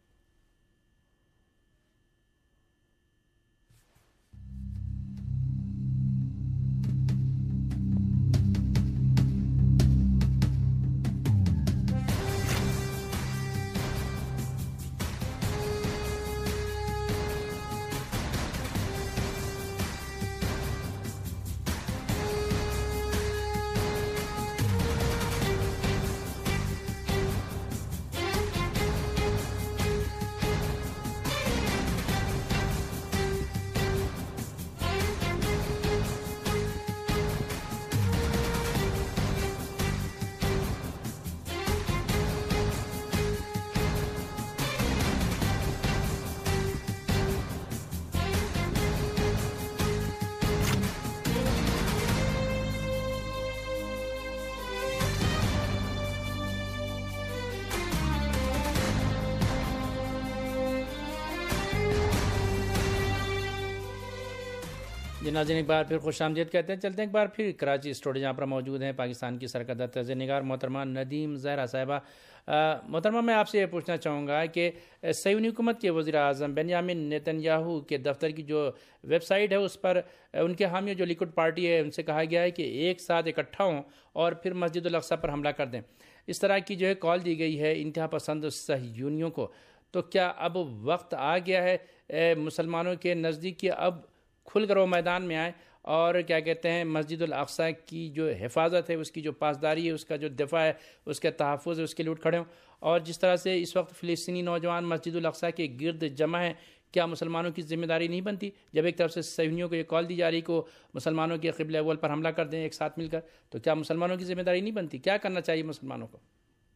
जी नाज़रीन, एक बार फिर खुश आमदीद कहते हैं। चलते हैं एक बार फिर कराची स्टूडियो, जहाँ पर मौजूद हैं पाकिस्तान की सरकर्दा तर्ज़निगार मोहतरमा नदीम ज़हरा साहिबा। मोहतरमा, मैं आपसे ये पूछना चाहूँगा कि सयूनी हुकूमत के वज़ीर आज़म बेंजामिन नेतन्याहू के दफ्तर की जो वेबसाइट है उस पर उनके हामी जो लिकुड पार्टी है उनसे कहा गया है कि एक साथ इकट्ठा हों और फिर मस्जिद अल अक्सा पर हमला कर दें। इस तरह की जो है कॉल दी गई है इंतहा पसंद सहयूनियों को। तो क्या अब वक्त आ गया है मुसलमानों के नज़दीक कि अब खुल कर वो मैदान में आए और क्या कहते हैं मस्जिद अल अक्सा की जो हिफाजत है, उसकी जो पासदारी है, उसका जो दफ़ा है, उसके तहफ़्फ़ुज़ है, उसके लिए उठ खड़े हों? और जिस तरह से इस वक्त फ़िलिस्तीनी नौजवान मस्जिद अल अक्सा के गिर्द जमा हैं, क्या मुसलमानों की ज़िम्मेदारी नहीं बनती जब एक तरफ से सहयूनियों को ये कॉल दी जा रही को मुसलमानों के क़िबला अव्वल पर हमला कर दें एक साथ मिलकर, तो क्या मुसलमानों की ज़िम्मेदारी नहीं बनती? क्या करना चाहिए मुसलमानों को?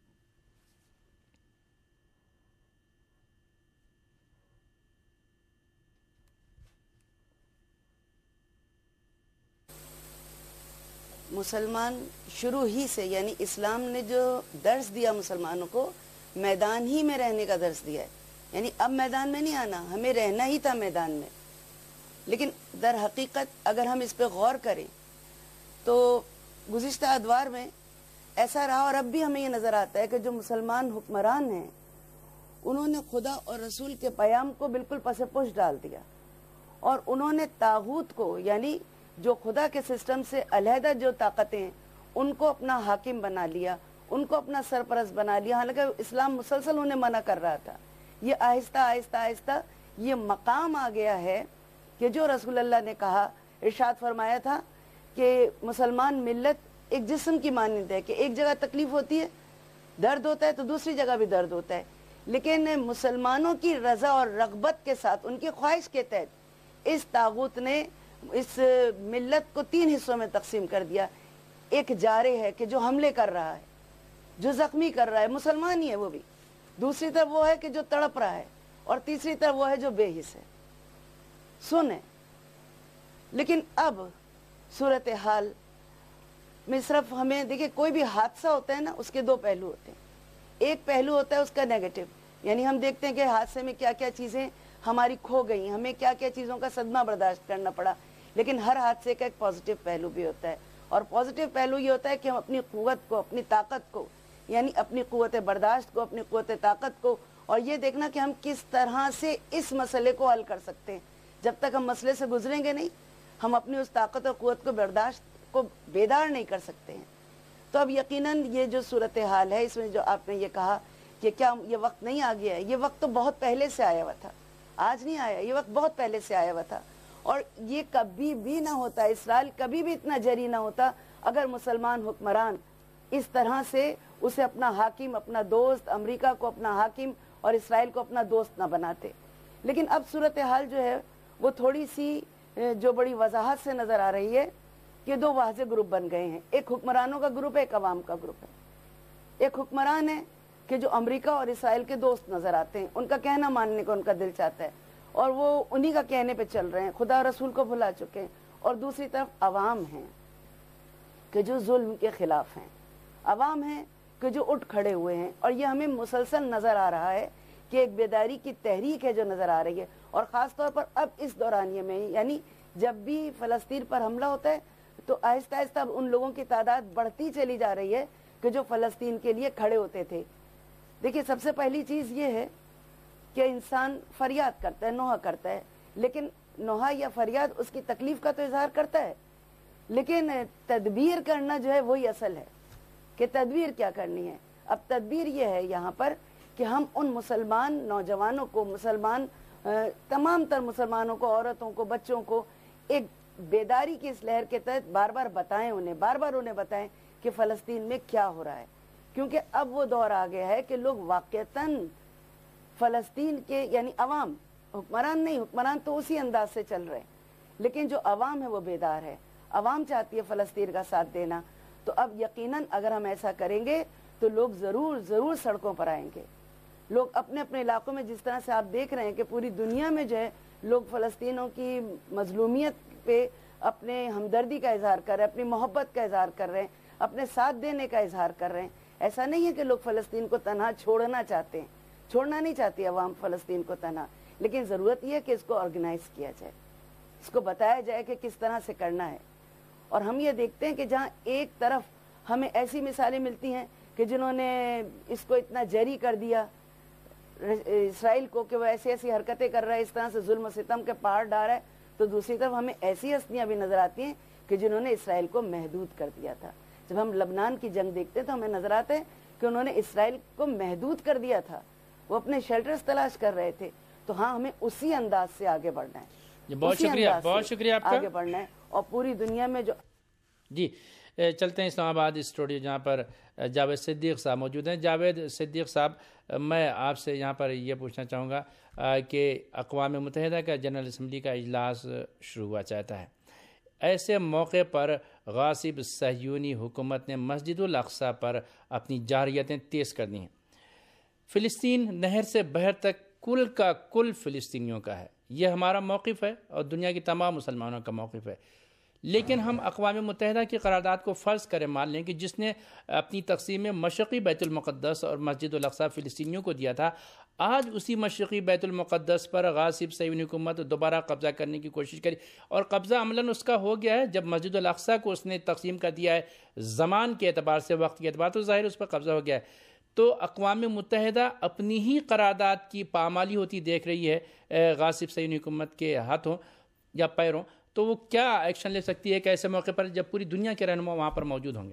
मुसलमान शुरू ही से, यानी इस्लाम ने जो दर्स दिया मुसलमानों को, मैदान ही में रहने का दर्स दिया है। यानी अब मैदान में नहीं आना, हमें रहना ही था मैदान में। लेकिन दर हकीकत अगर हम इस पे गौर करें तो गुज़िश्ता अदवार में ऐसा रहा और अब भी हमें ये नज़र आता है कि जो मुसलमान हुक्मरान हैं उन्होंने खुदा और रसूल के पैगाम को बिल्कुल पसे पुश डाल दिया और उन्होंने तागूत को, यानी जो खुदा के सिस्टम से अलहदा जो ताकतें हैं उनको अपना हाकिम बना लिया, उनको अपना सरपरस्त बना लिया। हालांकि इस्लाम मुसलसल उन्हें मना कर रहा था। ये आहिस्ता आहिस्ता आहिस्ता ये मकाम आ गया है कि जो रसूल अल्लाह ने कहा, इरशाद फरमाया था कि मुसलमान मिल्लत एक जिस्म की मानंद है कि एक जगह तकलीफ होती है, दर्द होता है, तो दूसरी जगह भी दर्द होता है। लेकिन मुसलमानों की रजा और रगबत के साथ, उनकी ख्वाहिश के तहत इस तागूत ने इस मिल्लत को तीन हिस्सों में तकसीम कर दिया। एक जारे है कि जो हमले कर रहा है, जो जख्मी कर रहा है, मुसलमान ही है वो भी। दूसरी तरफ वो है कि जो तड़प रहा है, और तीसरी तरफ वो है जो बेहिस है। सुने, लेकिन अब सूरत हाल میں صرف ہمیں دیکھیں کوئی بھی حادثہ ہوتا ہے نا اس کے دو پہلو ہوتے ہیں. ایک پہلو ہوتا ہے اس کا نیگیٹو, یعنی ہم دیکھتے ہیں کہ حادثے میں کیا کیا چیزیں ہماری کھو گئی, ہمیں کیا کیا چیزوں کا صدمہ برداشت کرنا پڑا, لیکن ہر حادثے کا ایک پازیٹیو پہلو بھی ہوتا ہے. اور پازیٹیو پہلو یہ ہوتا ہے کہ ہم اپنی قوت کو, اپنی طاقت کو, یعنی اپنی قوت برداشت کو, اپنی قوت طاقت کو, اور یہ دیکھنا کہ ہم کس طرح سے اس مسئلے کو حل کر سکتے ہیں. جب تک ہم مسئلے سے گزریں گے نہیں, ہم اپنی اس طاقت اور قوت کو برداشت کو بیدار نہیں کر سکتے ہیں. تو اب یقیناً یہ جو صورتحال ہے, اس میں جو آپ نے یہ کہا کہ کیا یہ وقت نہیں آ گیا ہے, یہ وقت تو بہت پہلے سے آیا ہوا تھا, آج نہیں آیا, یہ وقت بہت پہلے سے آیا ہوا تھا. اور یہ کبھی بھی نہ ہوتا, اسرائیل کبھی بھی اتنا جری نہ ہوتا اگر مسلمان حکمران اس طرح سے اسے اپنا حاکم, اپنا دوست, امریکہ کو اپنا حاکم اور اسرائیل کو اپنا دوست نہ بناتے. لیکن اب صورتحال جو ہے وہ تھوڑی سی جو بڑی وضاحت سے نظر آ رہی ہے کہ دو واضح گروپ بن گئے ہیں. ایک حکمرانوں کا گروپ ہے, ایک عوام کا گروپ ہے. ایک حکمران ہے کہ جو امریکہ اور اسرائیل کے دوست نظر آتے ہیں, ان کا کہنا ماننے کو ان کا دل چاہتا ہے اور وہ انہی کا کہنے پہ چل رہے ہیں, خدا اور رسول کو بھلا چکے ہیں. اور دوسری طرف عوام ہیں کہ جو ظلم کے خلاف ہیں, عوام ہیں کہ جو اٹھ کھڑے ہوئے ہیں. اور یہ ہمیں مسلسل نظر آ رہا ہے کہ ایک بیداری کی تحریک ہے جو نظر آ رہی ہے. اور خاص طور پر اب اس دورانیے میں, یعنی جب بھی فلسطین پر حملہ ہوتا ہے تو آہستہ آہستہ اب ان لوگوں کی تعداد بڑھتی چلی جا رہی ہے کہ جو فلسطین کے لیے کھڑے ہوتے تھے. دیکھیے سب سے پہلی چیز یہ ہے کہ انسان فریاد کرتا ہے, نوحہ کرتا ہے, لیکن نوحہ یا فریاد اس کی تکلیف کا تو اظہار کرتا ہے, لیکن تدبیر کرنا جو ہے وہی اصل ہے کہ تدبیر کیا کرنی ہے. اب تدبیر یہ ہے یہاں پر کہ ہم ان مسلمان نوجوانوں کو, مسلمان تمام تر مسلمانوں کو, عورتوں کو, بچوں کو ایک بیداری کی اس لہر کے تحت بار بار بتائیں, انہیں بار بار انہیں بتائیں کہ فلسطین میں کیا ہو رہا ہے. کیونکہ اب وہ دور آ گیا ہے کہ لوگ واقعتاً فلسطین کے, یعنی عوام, حکمران نہیں, حکمران تو اسی انداز سے چل رہے ہیں, لیکن جو عوام ہے وہ بیدار ہے. عوام چاہتی ہے فلسطین کا ساتھ دینا. تو اب یقیناً اگر ہم ایسا کریں گے تو لوگ ضرور ضرور سڑکوں پر آئیں گے. لوگ اپنے اپنے علاقوں میں, جس طرح سے آپ دیکھ رہے ہیں کہ پوری دنیا میں جو ہے لوگ فلسطینوں کی مظلومیت پہ اپنے ہمدردی کا اظہار کر رہے ہیں, اپنی محبت کا اظہار کر رہے ہیں, اپنے ساتھ دینے کا اظہار کر رہے ہیں. ایسا نہیں ہے کہ لوگ فلسطین کو تنہا چھوڑنا چاہتے ہیں, چھوڑنا نہیں چاہتی عوام فلسطین کو تنہا, لیکن ضرورت یہ ہے کہ اس کو آرگنائز کیا جائے, اس کو بتایا جائے کہ کس طرح سے کرنا ہے. اور ہم یہ دیکھتے ہیں کہ جہاں ایک طرف ہمیں ایسی مثالیں ملتی ہیں کہ جنہوں نے اس کو اتنا جری کر دیا اسرائیل کو کہ وہ ایسی ایسی حرکتیں کر رہا ہے, اس طرح سے ظلم و ستم کے پہاڑ ڈال رہا ہے, تو دوسری طرف ہمیں ایسی ہستیاں بھی نظر آتی ہیں کہ جنہوں نے اسرائیل کو محدود کر دیا تھا. جب ہم لبنان کی جنگ دیکھتے ہیں تو ہمیں نظر آتا ہے کہ انہوں نے اسرائیل کو محدود کر دیا تھا, وہ اپنے شیلٹرز تلاش کر رہے تھے. تو ہاں ہمیں اسی انداز سے آگے بڑھنا ہے, بہت شکریہ, بہت شکریہ آپ کا, آگے بڑھنا ہے. اور پوری دنیا میں جو جی چلتے ہیں اسلام آباد اسٹوڈیو جہاں پر جاوید صدیق صاحب موجود ہیں. جاوید صدیق صاحب, میں آپ سے یہاں پر یہ پوچھنا چاہوں گا کہ اقوام متحدہ کا جنرل اسمبلی کا اجلاس شروع ہوا چاہتا ہے. ایسے موقع پر غاصب صہیونی حکومت نے مسجد الاقصی پر اپنی جارحیتیں تیز کر دی ہیں. فلسطین نہر سے بحر تک کل کا کل فلسطینیوں کا ہے, یہ ہمارا موقف ہے اور دنیا کی تمام مسلمانوں کا موقف ہے. لیکن ہم اقوام متحدہ کی قرارداد کو فرض کریں, مان لیں کہ جس نے اپنی تقسیم میں مشرقی بیت المقدس اور مسجد الاقصی فلسطینیوں کو دیا تھا, آج اسی مشرقی بیت المقدس پر غاصب صہیونی حکومت دوبارہ قبضہ کرنے کی کوشش کری, اور قبضہ عملاً اس کا ہو گیا ہے. جب مسجد الاقصی کو اس نے تقسیم کر دیا ہے زمان کے اعتبار سے, وقت کے اعتبار, تو ظاہر اس پر قبضہ ہو گیا ہے. تو اقوام متحدہ اپنی ہی قرارداد کی پامالی ہوتی دیکھ رہی ہے غاصب صہیونی حکومت کے ہاتھوں یا پیروں. تو وہ کیا ایکشن لے سکتی ہے کہ ایسے موقع پر جب پوری دنیا کے رہنما وہاں پر موجود ہوں گے؟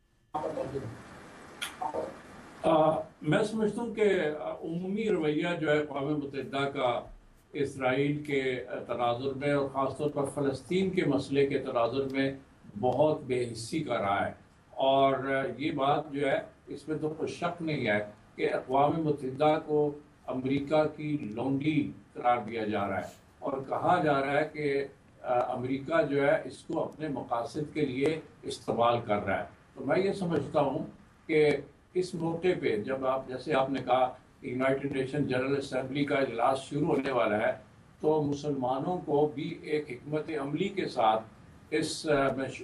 آ, میں سمجھتا ہوں کہ عمومی رویہ جو ہے اقوام متحدہ کا اسرائیل کے تناظر میں اور خاص طور پر فلسطین کے مسئلے کے تناظر میں بہت بے حسی کا رہا ہے. اور یہ بات جو ہے اس میں تو کوئی شک نہیں ہے کہ اقوام متحدہ کو امریکہ کی لونڈی قرار دیا جا رہا ہے اور کہا جا رہا ہے کہ امریکہ جو ہے اس کو اپنے مقاصد کے لیے استعمال کر رہا ہے. تو میں یہ سمجھتا ہوں کہ اس موقع پہ جب آپ, جیسے آپ نے کہا یونائٹڈ نیشن جنرل اسمبلی کا اجلاس شروع ہونے والا ہے, تو مسلمانوں کو بھی ایک حکمت عملی کے ساتھ اس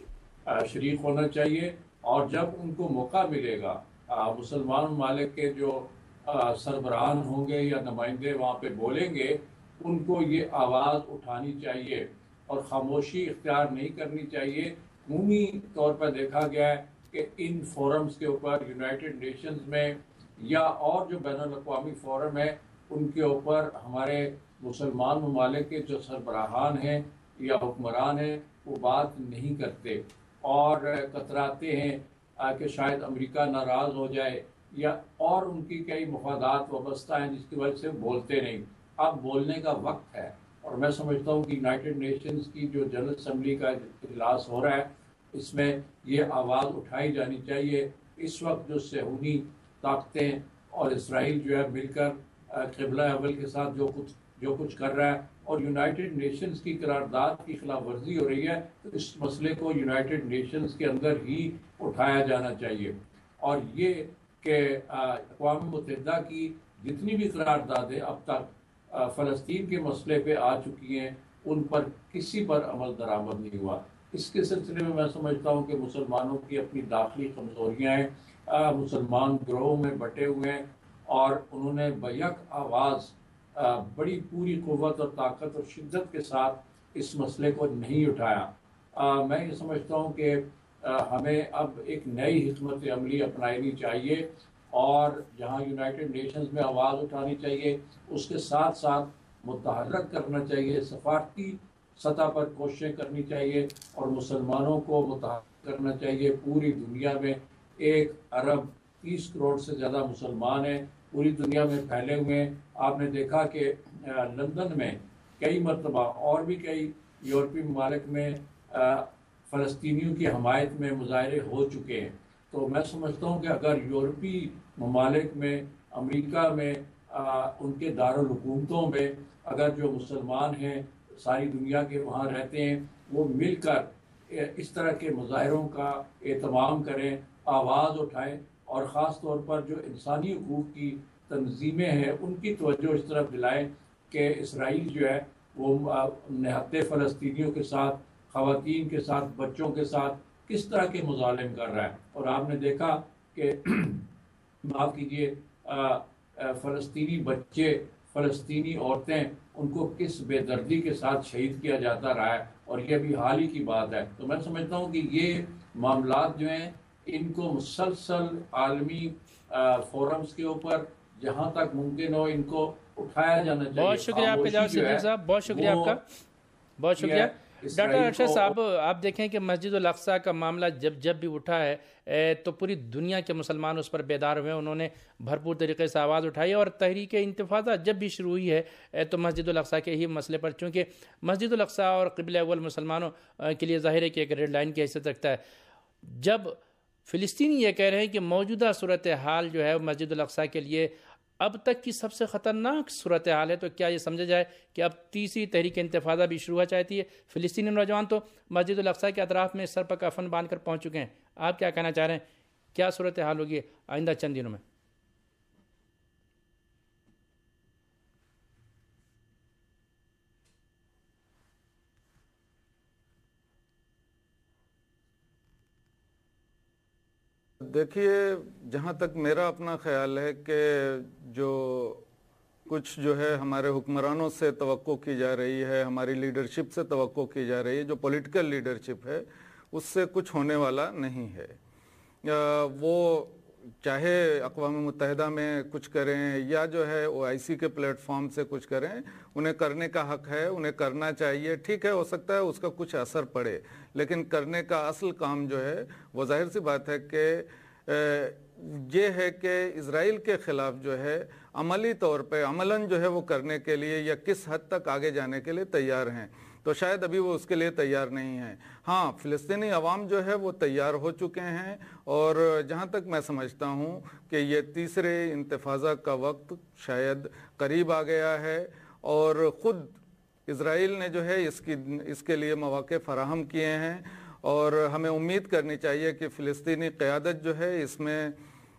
شریک ہونا چاہیے، اور جب ان کو موقع ملے گا مسلمان ممالک کے جو سربراہان ہوں گے یا نمائندے وہاں پہ بولیں گے، ان کو یہ آواز اٹھانی چاہیے اور خاموشی اختیار نہیں کرنی چاہیے۔ عمومی طور پر دیکھا گیا ہے کہ ان فورمز کے اوپر یونائٹڈ نیشنز میں یا اور جو بین الاقوامی فورم ہے ان کے اوپر ہمارے مسلمان ممالک کے جو سربراہان ہیں یا حکمران ہیں وہ بات نہیں کرتے اور کتراتے ہیں کہ شاید امریکہ ناراض ہو جائے یا اور ان کی کئی مفادات وابستہ ہیں جس کی وجہ سے بولتے نہیں۔ اب بولنے کا وقت ہے، اور میں سمجھتا ہوں کہ یونائٹڈ نیشنز کی جو جنرل اسمبلی کا اجلاس ہو رہا ہے اس میں یہ آواز اٹھائی جانی چاہیے۔ اس وقت جو صہیونی طاقتیں اور اسرائیل جو ہے مل کر قبلہ اول کے ساتھ جو کچھ جو کچھ کر رہا ہے اور یونائٹڈ نیشنز کی قرارداد کی خلاف ورزی ہو رہی ہے، تو اس مسئلے کو یونائٹڈ نیشنز کے اندر ہی اٹھایا جانا چاہیے۔ اور یہ کہ اقوام متحدہ کی جتنی بھی قراردادیں اب تک فلسطین کے مسئلے پہ آ چکی ہیں ان پر کسی پر عمل درآمد نہیں ہوا۔ اس کے سلسلے میں میں سمجھتا ہوں کہ مسلمانوں کی اپنی داخلی کمزوریاں ہیں، مسلمان گروہوں میں بٹے ہوئے ہیں اور انہوں نے بیک آواز بڑی پوری قوت اور طاقت اور شدت کے ساتھ اس مسئلے کو نہیں اٹھایا۔ میں یہ سمجھتا ہوں کہ ہمیں اب ایک نئی حکمت عملی اپنانی چاہیے اور جہاں یونائٹڈ نیشنز میں آواز اٹھانی چاہیے اس کے ساتھ ساتھ متحرک کرنا چاہیے، سفارتی سطح پر کوششیں کرنی چاہیے اور مسلمانوں کو متحرک کرنا چاہیے۔ پوری دنیا میں ایک ارب تیس کروڑ سے زیادہ مسلمان ہیں، پوری دنیا میں پھیلے ہوئے ہیں۔ آپ نے دیکھا کہ لندن میں کئی مرتبہ اور بھی کئی یورپی ممالک میں فلسطینیوں کی حمایت میں مظاہرے ہو چکے ہیں۔ تو میں سمجھتا ہوں کہ اگر یورپی ممالک میں، امریکہ میں، ان کے دارالحکومتوں میں اگر جو مسلمان ہیں ساری دنیا کے وہاں رہتے ہیں وہ مل کر اس طرح کے مظاہروں کا اہتمام کریں، آواز اٹھائیں اور خاص طور پر جو انسانی حقوق کی تنظیمیں ہیں ان کی توجہ اس طرف دلائیں کہ اسرائیل جو ہے وہ نہتے فلسطینیوں کے ساتھ، خواتین کے ساتھ، بچوں کے ساتھ کس طرح کے مظالم کر رہا ہے۔ اور آپ نے دیکھا کہ معاف کیجیے فلسطینی بچے، فلسطینی عورتیں، ان کو کس بے دردی کے ساتھ شہید کیا جاتا رہا ہے، اور یہ بھی حال ہی کی بات ہے۔ تو میں سمجھتا ہوں کہ یہ معاملات جو ہیں ان کو مسلسل عالمی فورمز کے اوپر جہاں تک ممکن ہو ان کو اٹھایا جانا چاہیے۔ بہت شکریہ آپ کا جناب صدیق صاحب، بہت شکریہ آپ کا، بہت شکریہ ڈاکٹر ارشد صاحب۔ آپ دیکھیں کہ مسجد الاقصیٰ کا معاملہ جب جب بھی اٹھا ہے تو پوری دنیا کے مسلمان اس پر بیدار ہوئے، انہوں نے بھرپور طریقے سے آواز اٹھائی، اور تحریک انتفاضہ جب بھی شروع ہوئی ہے تو مسجد الاقصیٰ کے ہی مسئلے پر، چونکہ مسجد الاقصیٰ اور قبلہ اول مسلمانوں کے لیے ظاہر ہے کہ ایک ریڈ لائن کی حیثیت رکھتا ہے۔ جب فلسطینی یہ کہہ رہے ہیں کہ موجودہ صورتحال جو ہے مسجد الاقصیٰ کے لیے اب تک کی سب سے خطرناک صورتحال ہے، تو کیا یہ سمجھا جائے کہ اب تیسری تحریک انتفاضہ بھی شروع ہو چاہتی ہے؟ فلسطینی نوجوان تو مسجد الاقصیٰ کے اطراف میں سر پر کفن باندھ کر پہنچ چکے ہیں، آپ کیا کہنا چاہ رہے ہیں؟ کیا صورتحال ہوگی آئندہ چند دنوں میں؟ دیکھیے، جہاں تک میرا اپنا خیال ہے کہ جو کچھ جو ہے ہمارے حکمرانوں سے توقع کی جا رہی ہے، ہماری لیڈرشپ سے توقع کی جا رہی ہے، جو پولیٹیکل لیڈرشپ ہے، اس سے کچھ ہونے والا نہیں ہے۔ وہ چاہے اقوام متحدہ میں کچھ کریں یا جو ہے او آئی سی کے پلیٹ فارم سے کچھ کریں، انہیں کرنے کا حق ہے، انہیں کرنا چاہیے۔ ٹھیک ہے، ہو سکتا ہے اس کا کچھ اثر پڑے، لیکن کرنے کا اصل کام جو ہے وہ ظاہر سی بات ہے کہ یہ ہے کہ اسرائیل کے خلاف جو ہے عملی طور پہ عملاً جو ہے وہ کرنے کے لیے یا کس حد تک آگے جانے کے لیے تیار ہیں، تو شاید ابھی وہ اس کے لیے تیار نہیں ہیں۔ ہاں، فلسطینی عوام جو ہے وہ تیار ہو چکے ہیں، اور جہاں تک میں سمجھتا ہوں کہ یہ تیسرے انتفاضہ کا وقت شاید قریب آ گیا ہے، اور خود اسرائیل نے جو ہے اس کی اس کے لیے مواقع فراہم کیے ہیں، اور ہمیں امید کرنی چاہیے کہ فلسطینی قیادت جو ہے اس میں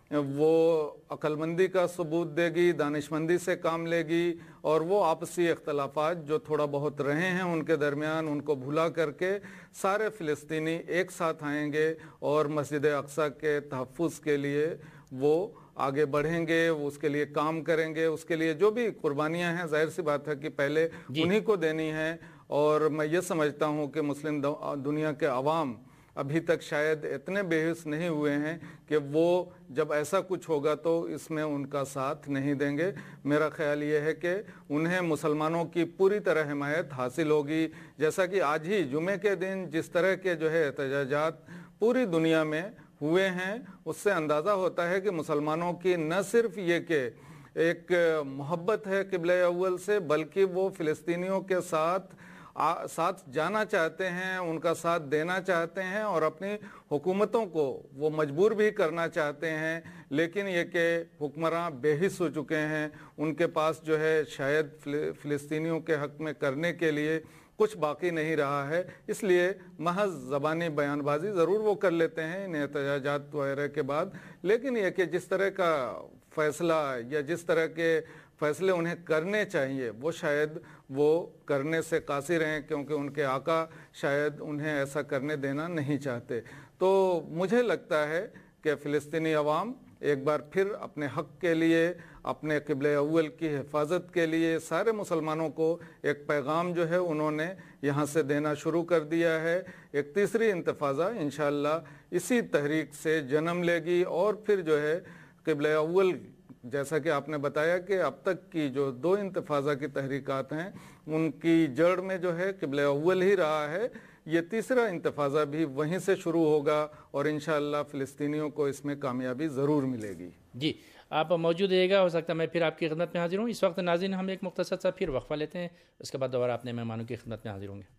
वो अक्लमंदी का सबूत देगी, दानिशमंदी से काम लेगी और वो आपसी इख्तलाफात जो थोड़ा बहुत रहे हैं उनके दरमियान उनको भुला करके सारे फ़िलिस्तीनी एक साथ आएंगे और मस्जिद अक्सा के तहफ़्फ़ुज़ के लिए वो आगे बढ़ेंगे, उसके लिए काम करेंगे। उसके लिए जो भी कुर्बानियां हैं जाहिर सी बात है कि पहले उन्हीं को देनी है। और मैं ये समझता हूँ कि मुस्लिम दुनिया के अवाम अभी तक शायद इतने बेहिस नहीं हुए हैं कि वो जब ऐसा कुछ होगा तो इसमें उनका साथ नहीं देंगे। मेरा ख्याल ये है कि उन्हें मुसलमानों की पूरी तरह हिमायत हासिल होगी। जैसा कि आज ही जुमे के दिन जिस तरह के जो है एहतजाजात पूरी दुनिया में हुए हैं, उससे अंदाज़ा होता है कि मुसलमानों की न सिर्फ ये कि एक मोहब्बत है क़िबला अव्वल से, बल्कि वो फ़िलिस्तीनियों के साथ आ, साथ जाना चाहते हैं, उनका साथ देना चाहते हैं और अपनी हुकूमतों को वो मजबूर भी करना चाहते हैं। लेकिन ये कि हुक्मरान बेहिस हो चुके हैं, उनके पास जो है शायद फ़िलिस्तीनियों के हक़ में करने के लिए कुछ बाकी नहीं रहा है। इसलिए महज ज़बानी बयानबाजी ज़रूर वो कर लेते हैं इन एहतजाजात वगैरह के बाद, लेकिन ये कि जिस तरह का फ़ैसला या जिस तरह के फ़ैसले उन्हें करने चाहिए वो शायद वो करने से कासिर हैं, क्योंकि उनके आका शायद उन्हें ऐसा करने देना नहीं चाहते। तो मुझे लगता है कि फ़िलिस्तीनी अवाम एक बार फिर अपने हक़ के लिए, अपने क़िबला अव्वल की हिफाजत के लिए सारे मुसलमानों को एक पैगाम जो है उन्होंने यहाँ से देना शुरू कर दिया है। एक तीसरी इंतफाज़ा इंशाअल्लाह इसी तहरीक से जन्म लेगी और फिर जो है क़िबला अव्वल, जैसा कि आपने बताया कि अब तक की जो दो इंतफाज़ा की तहरीकात हैं उनकी जड़ में जो है क़िबला अव्वल ही रहा है। ये तीसरा इंतफाज़ा भी वहीं से शुरू होगा और इंशाअल्लाह फ़िलिस्तीनियों को इसमें कामयाबी ज़रूर मिलेगी। जी, आप मौजूद रहिएगा, हो सकता है मैं फिर आपकी खिदमत में हाजिर हूँ। इस वक्त नाज़रीन हम एक मुख्तसर सा फिर वक्फा लेते हैं, उसके बाद दोबारा अपने मेहमानों की खिदमत में हाजिर होंगे।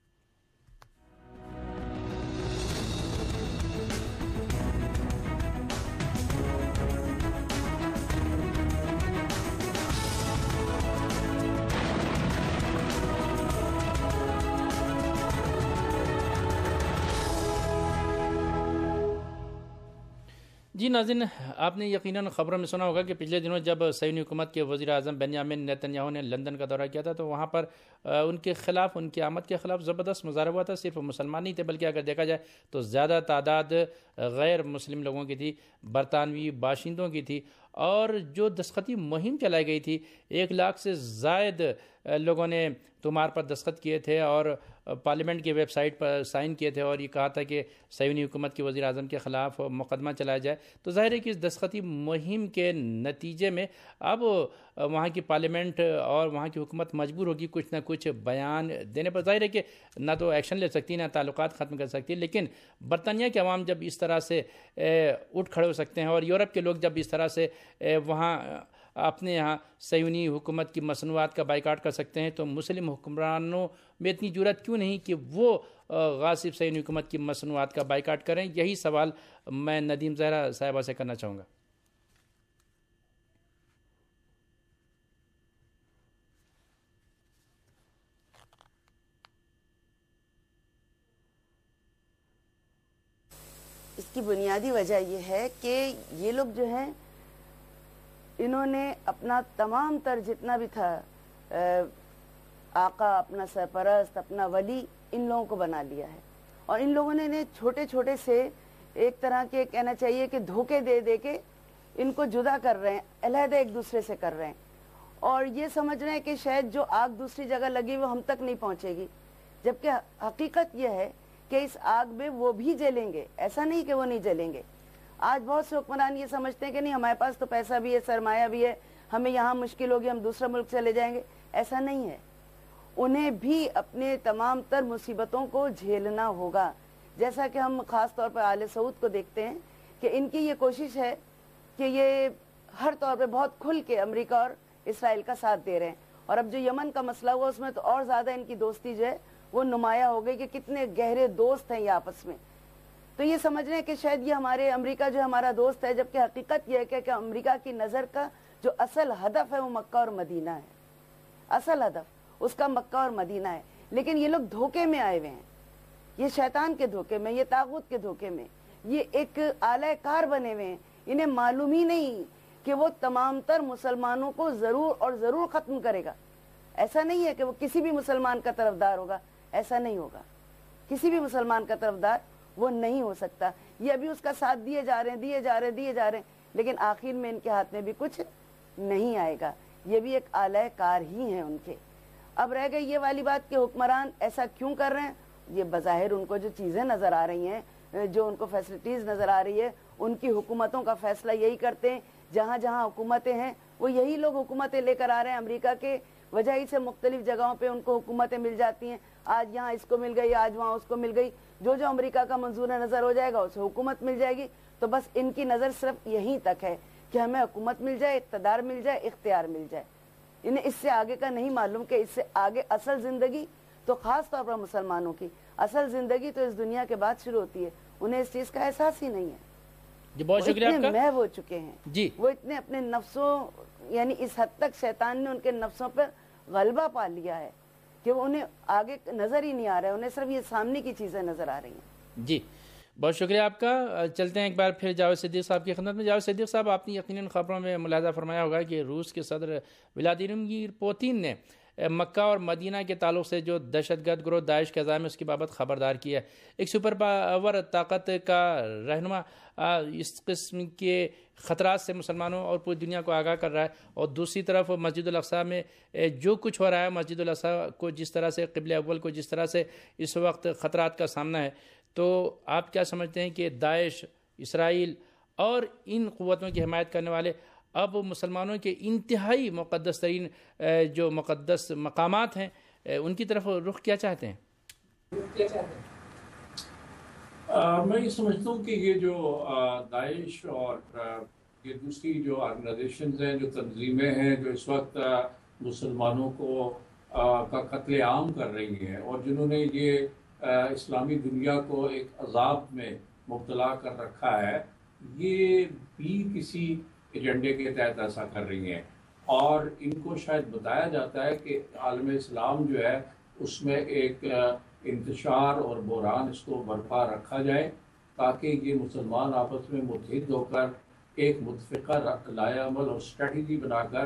जी नाज़रीन, आपने यकीनन ख़बरों में सुना होगा कि पिछले दिनों जब सयूनी हुकूमत के वज़ीर आज़म बेंयामिन नेतन्याहू ने लंदन का दौरा किया था तो वहाँ पर उनके ख़िलाफ़, उनकी आमद के ख़िलाफ़ ज़बरदस्त मुज़ाहरा हुआ था। सिर्फ मुसलमान नहीं थे, बल्कि अगर देखा जाए तो ज़्यादा तादाद गैर मुस्लिम लोगों की थी, बरतानवी बाशिंदों की थी। और जो दस्तखती मुहिम चलाई गई थी, एक लाख से ज़ायद लोगों ने तुमार पर दस्तखत किए थे और पार्लियामेंट की वेबसाइट पर साइन किए थे और ये कहा था कि सयूनी हुकूमत के वज़ीर आज़म के ख़िलाफ़ मुकदमा चलाया जाए। तो ज़ाहिर है कि इस दस्तखती मुहिम के नतीजे में अब वहाँ की पार्लियामेंट और वहाँ की हुकूमत मजबूर होगी कुछ ना कुछ बयान देने पर। ज़ाहिर है कि ना तो एक्शन ले सकती, ना ताल्लुकात ख़त्म कर सकती, लेकिन बरतानिया के अवाम जब इस तरह से उठ खड़े हो सकते हैं और यूरोप के लोग जब इस तरह से वहाँ अपने यहाँ सयूनी हुकूमत की मसनूआत का बाइकाट कर सकते हैं, तो मुस्लिम हुक्मरानों में इतनी जुरत क्यों नहीं कि वो गासिब सयूनी हुकूमत की मसनूआत का बाइकाट करें? यही सवाल मैं नदीम ज़हरा साहिबा से करना चाहूँगा। इसकी बुनियादी वजह यह है कि ये लोग जो हैं, इन्होंने अपना तमाम तर जितना भी था आका, अपना सरपरस्त, अपना वली, इन लोगों को बना लिया है। और इन लोगों ने छोटे छोटे से एक तरह के कहना चाहिए कि धोखे दे दे के इनको जुदा कर रहे हैं, अलहदा एक दूसरे से कर रहे हैं। और ये समझ रहे हैं कि शायद जो आग दूसरी जगह लगी वो हम तक नहीं पहुंचेगी, जबकि हकीकत यह है कि इस आग में वो भी जलेंगे। ऐसा नहीं कि वो नहीं जलेंगे। आज बहुत से हुक्मरान ये समझते हैं कि नहीं, हमारे पास तो पैसा भी है, सरमाया भी है, हमें यहाँ मुश्किल होगी, हम दूसरा मुल्क चले जाएंगे। ऐसा नहीं है, उन्हें भी अपने तमाम तर मुसीबतों को झेलना होगा। जैसा कि हम ख़ास तौर पर आले सऊद को देखते हैं कि इनकी ये कोशिश है कि ये हर तौर पे बहुत खुल के अमेरिका और इसराइल का साथ दे रहे हैं। और अब जो यमन का मसला हुआ उसमें तो और ज़्यादा इनकी दोस्ती जो है वो नुमाया हो गई कि कितने गहरे दोस्त हैं ये आपस में। तो ये समझ रहे हैं कि शायद ये हमारे अमेरिका जो हमारा दोस्त है, जबकि हकीकत यह है कि अमेरिका की नज़र का जो असल हदफ है वो मक्का और मदीना है। असल हदफ उसका मक्का और मदीना है। लेकिन ये लोग धोखे में आए हुए हैं, ये शैतान के धोखे में, ये तागूत के धोखे में, ये एक आला कार बने हुए हैं انہیں معلوم ہی نہیں کہ وہ تمام تر مسلمانوں کو ضرور اور ضرور ختم کرے گا. ایسا نہیں ہے کہ وہ کسی بھی مسلمان کا طرفدار ہوگا, ایسا نہیں ہوگا. کسی بھی مسلمان کا طرفدار وہ نہیں ہو سکتا. یہ ابھی اس کا ساتھ دیے جا رہے ہیں دیے جا رہے ہیں دیے جا رہے ہیں لیکن آخر میں ان کے ہاتھ میں بھی کچھ نہیں آئے گا. یہ بھی ایک آلہ کار ہی ہیں ان کے. اب رہ گئی یہ والی بات کہ حکمران ایسا کیوں کر رہے ہیں. یہ بظاہر ان کو جو چیزیں نظر آ رہی ہیں, جو ان کو فیسلٹیز نظر آ رہی ہے, ان کی حکومتوں کا فیصلہ یہی کرتے ہیں. جہاں جہاں حکومتیں ہیں وہ یہی لوگ حکومتیں لے کر آ رہے ہیں. امریکہ کے وجہ سے مختلف جگہوں پہ ان کو حکومتیں مل جاتی ہیں. آج یہاں اس کو مل گئی, آج وہاں اس کو مل گئی. جو جو امریکہ کا منظور نظر ہو جائے گا اسے حکومت مل جائے گی. تو بس ان کی نظر صرف یہیں تک ہے کہ ہمیں حکومت مل جائے, اقتدار مل جائے, اختیار مل جائے. انہیں اس سے آگے کا نہیں معلوم کہ اس سے آگے اصل زندگی, تو خاص طور پر مسلمانوں کی اصل زندگی تو اس دنیا کے بعد شروع ہوتی ہے. انہیں اس چیز کا احساس ہی نہیں ہے. جی بہت شکریہ آپ کا. محو ہو چکے ہیں جی, وہ اتنے اپنے نفسوں, یعنی اس حد تک شیطان نے ان کے نفسوں پر غلبہ پا لیا ہے کہ وہ انہیں آگے نظر ہی نہیں آ رہا ہے. انہیں صرف یہ سامنے کی چیزیں نظر آ رہی ہیں. جی بہت شکریہ آپ کا. چلتے ہیں ایک بار پھر جاوید صدیق صاحب کی خدمت میں. جاوید صدیق صاحب, آپ نے یقیناً خبروں میں ملاحظہ فرمایا ہوگا کہ روس کے صدر ولادیمیر پوتین نے مکہ اور مدینہ کے تعلق سے جو دہشت گرد گروہ داعش کے عزائم ہے اس کی بابت خبردار کیا ہے. ایک سپر پاور طاقت کا رہنما اس قسم کے خطرات سے مسلمانوں اور پوری دنیا کو آگاہ کر رہا ہے, اور دوسری طرف مسجد الاقصیٰ میں جو کچھ ہو رہا ہے, مسجد الاقصیٰ کو جس طرح سے, قبلہ اول کو جس طرح سے اس وقت خطرات کا سامنا ہے, تو آپ کیا سمجھتے ہیں کہ داعش, اسرائیل اور ان قوتوں کی حمایت کرنے والے اب مسلمانوں کے انتہائی مقدس ترین جو مقدس مقامات ہیں ان کی طرف رخ کیا چاہتے ہیں؟ کیا چاہتے ہیں میں یہ سمجھتا ہوں کہ یہ جو داعش اور یہ دوسری جو آرگنائزیشنز ہیں, جو تنظیمیں ہیں, جو اس وقت مسلمانوں کو کا قتل عام کر رہی ہیں اور جنہوں نے یہ اسلامی دنیا کو ایک عذاب میں مبتلا کر رکھا ہے, یہ بھی کسی ایجنڈے کے تحت ایسا کر رہی ہیں. اور ان کو شاید بتایا جاتا ہے کہ عالم اسلام جو ہے اس میں ایک انتشار اور بحران اس کو برپا رکھا جائے تاکہ یہ مسلمان آپس میں متحد ہو کر ایک متفقہ لائے عمل اور اسٹریٹجی بنا کر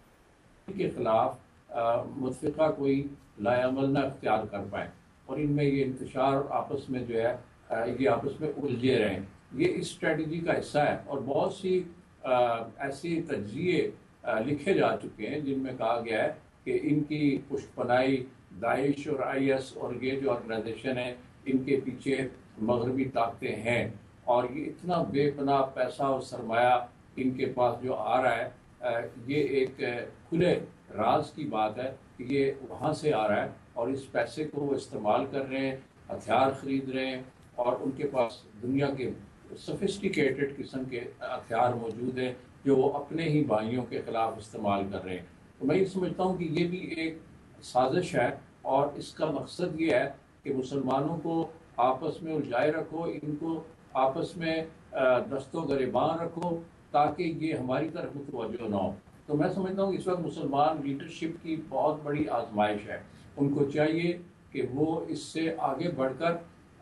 ان کے خلاف متفقہ کوئی لائے عمل نہ اختیار کر پائیں, اور ان میں یہ انتشار آپس میں جو ہے یہ آپس میں الجھے رہیں. یہ اس اسٹریٹجی کا حصہ ہے, اور بہت سی ایسی تجزیے لکھے جا چکے ہیں جن میں کہا گیا ہے کہ ان کی پشت پناہی داعش اور آئی ایس اور یہ جو آرگنائزیشن ہے ان کے پیچھے مغربی طاقتیں ہیں, اور یہ اتنا بے پناہ پیسہ اور سرمایہ ان کے پاس جو آ رہا ہے, یہ ایک کھلے راز کی بات ہے کہ یہ وہاں سے آ رہا ہے, اور اس پیسے کو وہ استعمال کر رہے ہیں, ہتھیار خرید رہے ہیں, اور ان کے پاس دنیا کے سفسٹیکیٹڈ قسم کے ہتھیار موجود ہیں جو وہ اپنے ہی بھائیوں کے خلاف استعمال کر رہے ہیں. تو میں یہ سمجھتا ہوں کہ یہ بھی ایک سازش ہے, اور اس کا مقصد یہ ہے کہ مسلمانوں کو آپس میں الجھائے رکھو, ان کو آپس میں دست و گریباں رکھو تاکہ یہ ہماری طرف متوجہ نہ ہو. تو میں سمجھتا ہوں کہ اس وقت مسلمان لیڈرشپ کی بہت بڑی آزمائش ہے. ان کو چاہیے کہ وہ اس سے آگے بڑھ کر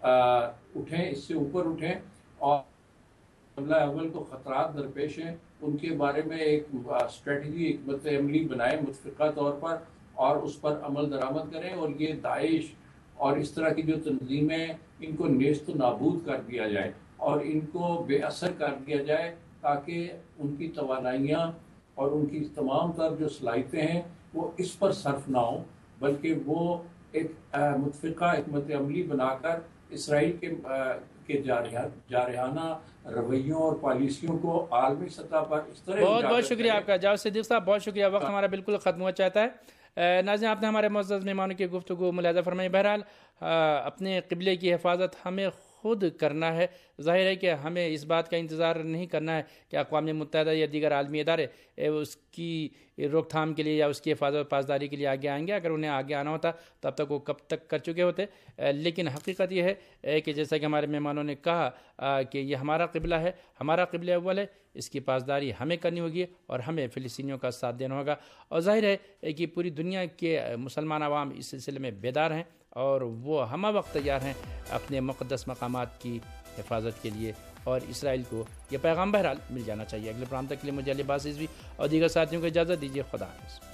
اٹھیں, اس سے اوپر اٹھیں, اور حملہ اول کو خطرات درپیش ہیں ان کے بارے میں ایک اسٹریٹجی, ایک حکمت عملی بنائیں متفقہ طور پر, اور اس پر عمل درآمد کریں, اور یہ داعش اور اس طرح کی جو تنظیمیں ان کو نیست و نابود کر دیا جائے اور ان کو بے اثر کر دیا جائے تاکہ ان کی توانائیاں اور ان کی تمام تر جو صلاحیتیں ہیں وہ اس پر صرف نہ ہوں, بلکہ وہ ایک متفقہ حکمت عملی بنا کر اسرائیل کے کے جارحانہ رویوں اور پالیسیوں کو عالمی سطح پر اس طرح. بہت بہت شکریہ آپ کا جاوید صدیق صاحب, بہت شکریہ. وقت ہمارا بالکل ختم ہو چاہتا ہے. ناظرین, آپ نے ہمارے معزز مہمانوں کی گفتگو ملاحظہ فرمائی. بہرحال اپنے قبلے کی حفاظت ہمیں خود کرنا ہے. ظاہر ہے کہ ہمیں اس بات کا انتظار نہیں کرنا ہے کہ اقوام متحدہ یا دیگر عالمی ادارے اس کی روک تھام کے لیے یا اس کی حفاظت و پاسداری کے لیے آگے آئیں گے. اگر انہیں آگے آنا ہوتا تو اب تک وہ کب تک کر چکے ہوتے. لیکن حقیقت یہ ہے کہ جیسا کہ ہمارے مہمانوں نے کہا کہ یہ ہمارا قبلہ ہے, ہمارا قبلہ اول ہے, اس کی پاسداری ہمیں کرنی ہوگی اور ہمیں فلسطینیوں کا ساتھ دینا ہوگا. اور ظاہر ہے کہ پوری دنیا کے مسلمان عوام اس سلسلے میں بیدار ہیں اور وہ ہمہ وقت تیار ہیں اپنے مقدس مقامات کی حفاظت کے لیے، اور اسرائیل کو یہ پیغام بہرحال مل جانا چاہیے۔ اگلے پروگرام تک کے لیے مجھے علی عباس رضوی اور دیگر ساتھیوں کو اجازت دیجیے۔ خدا حافظ۔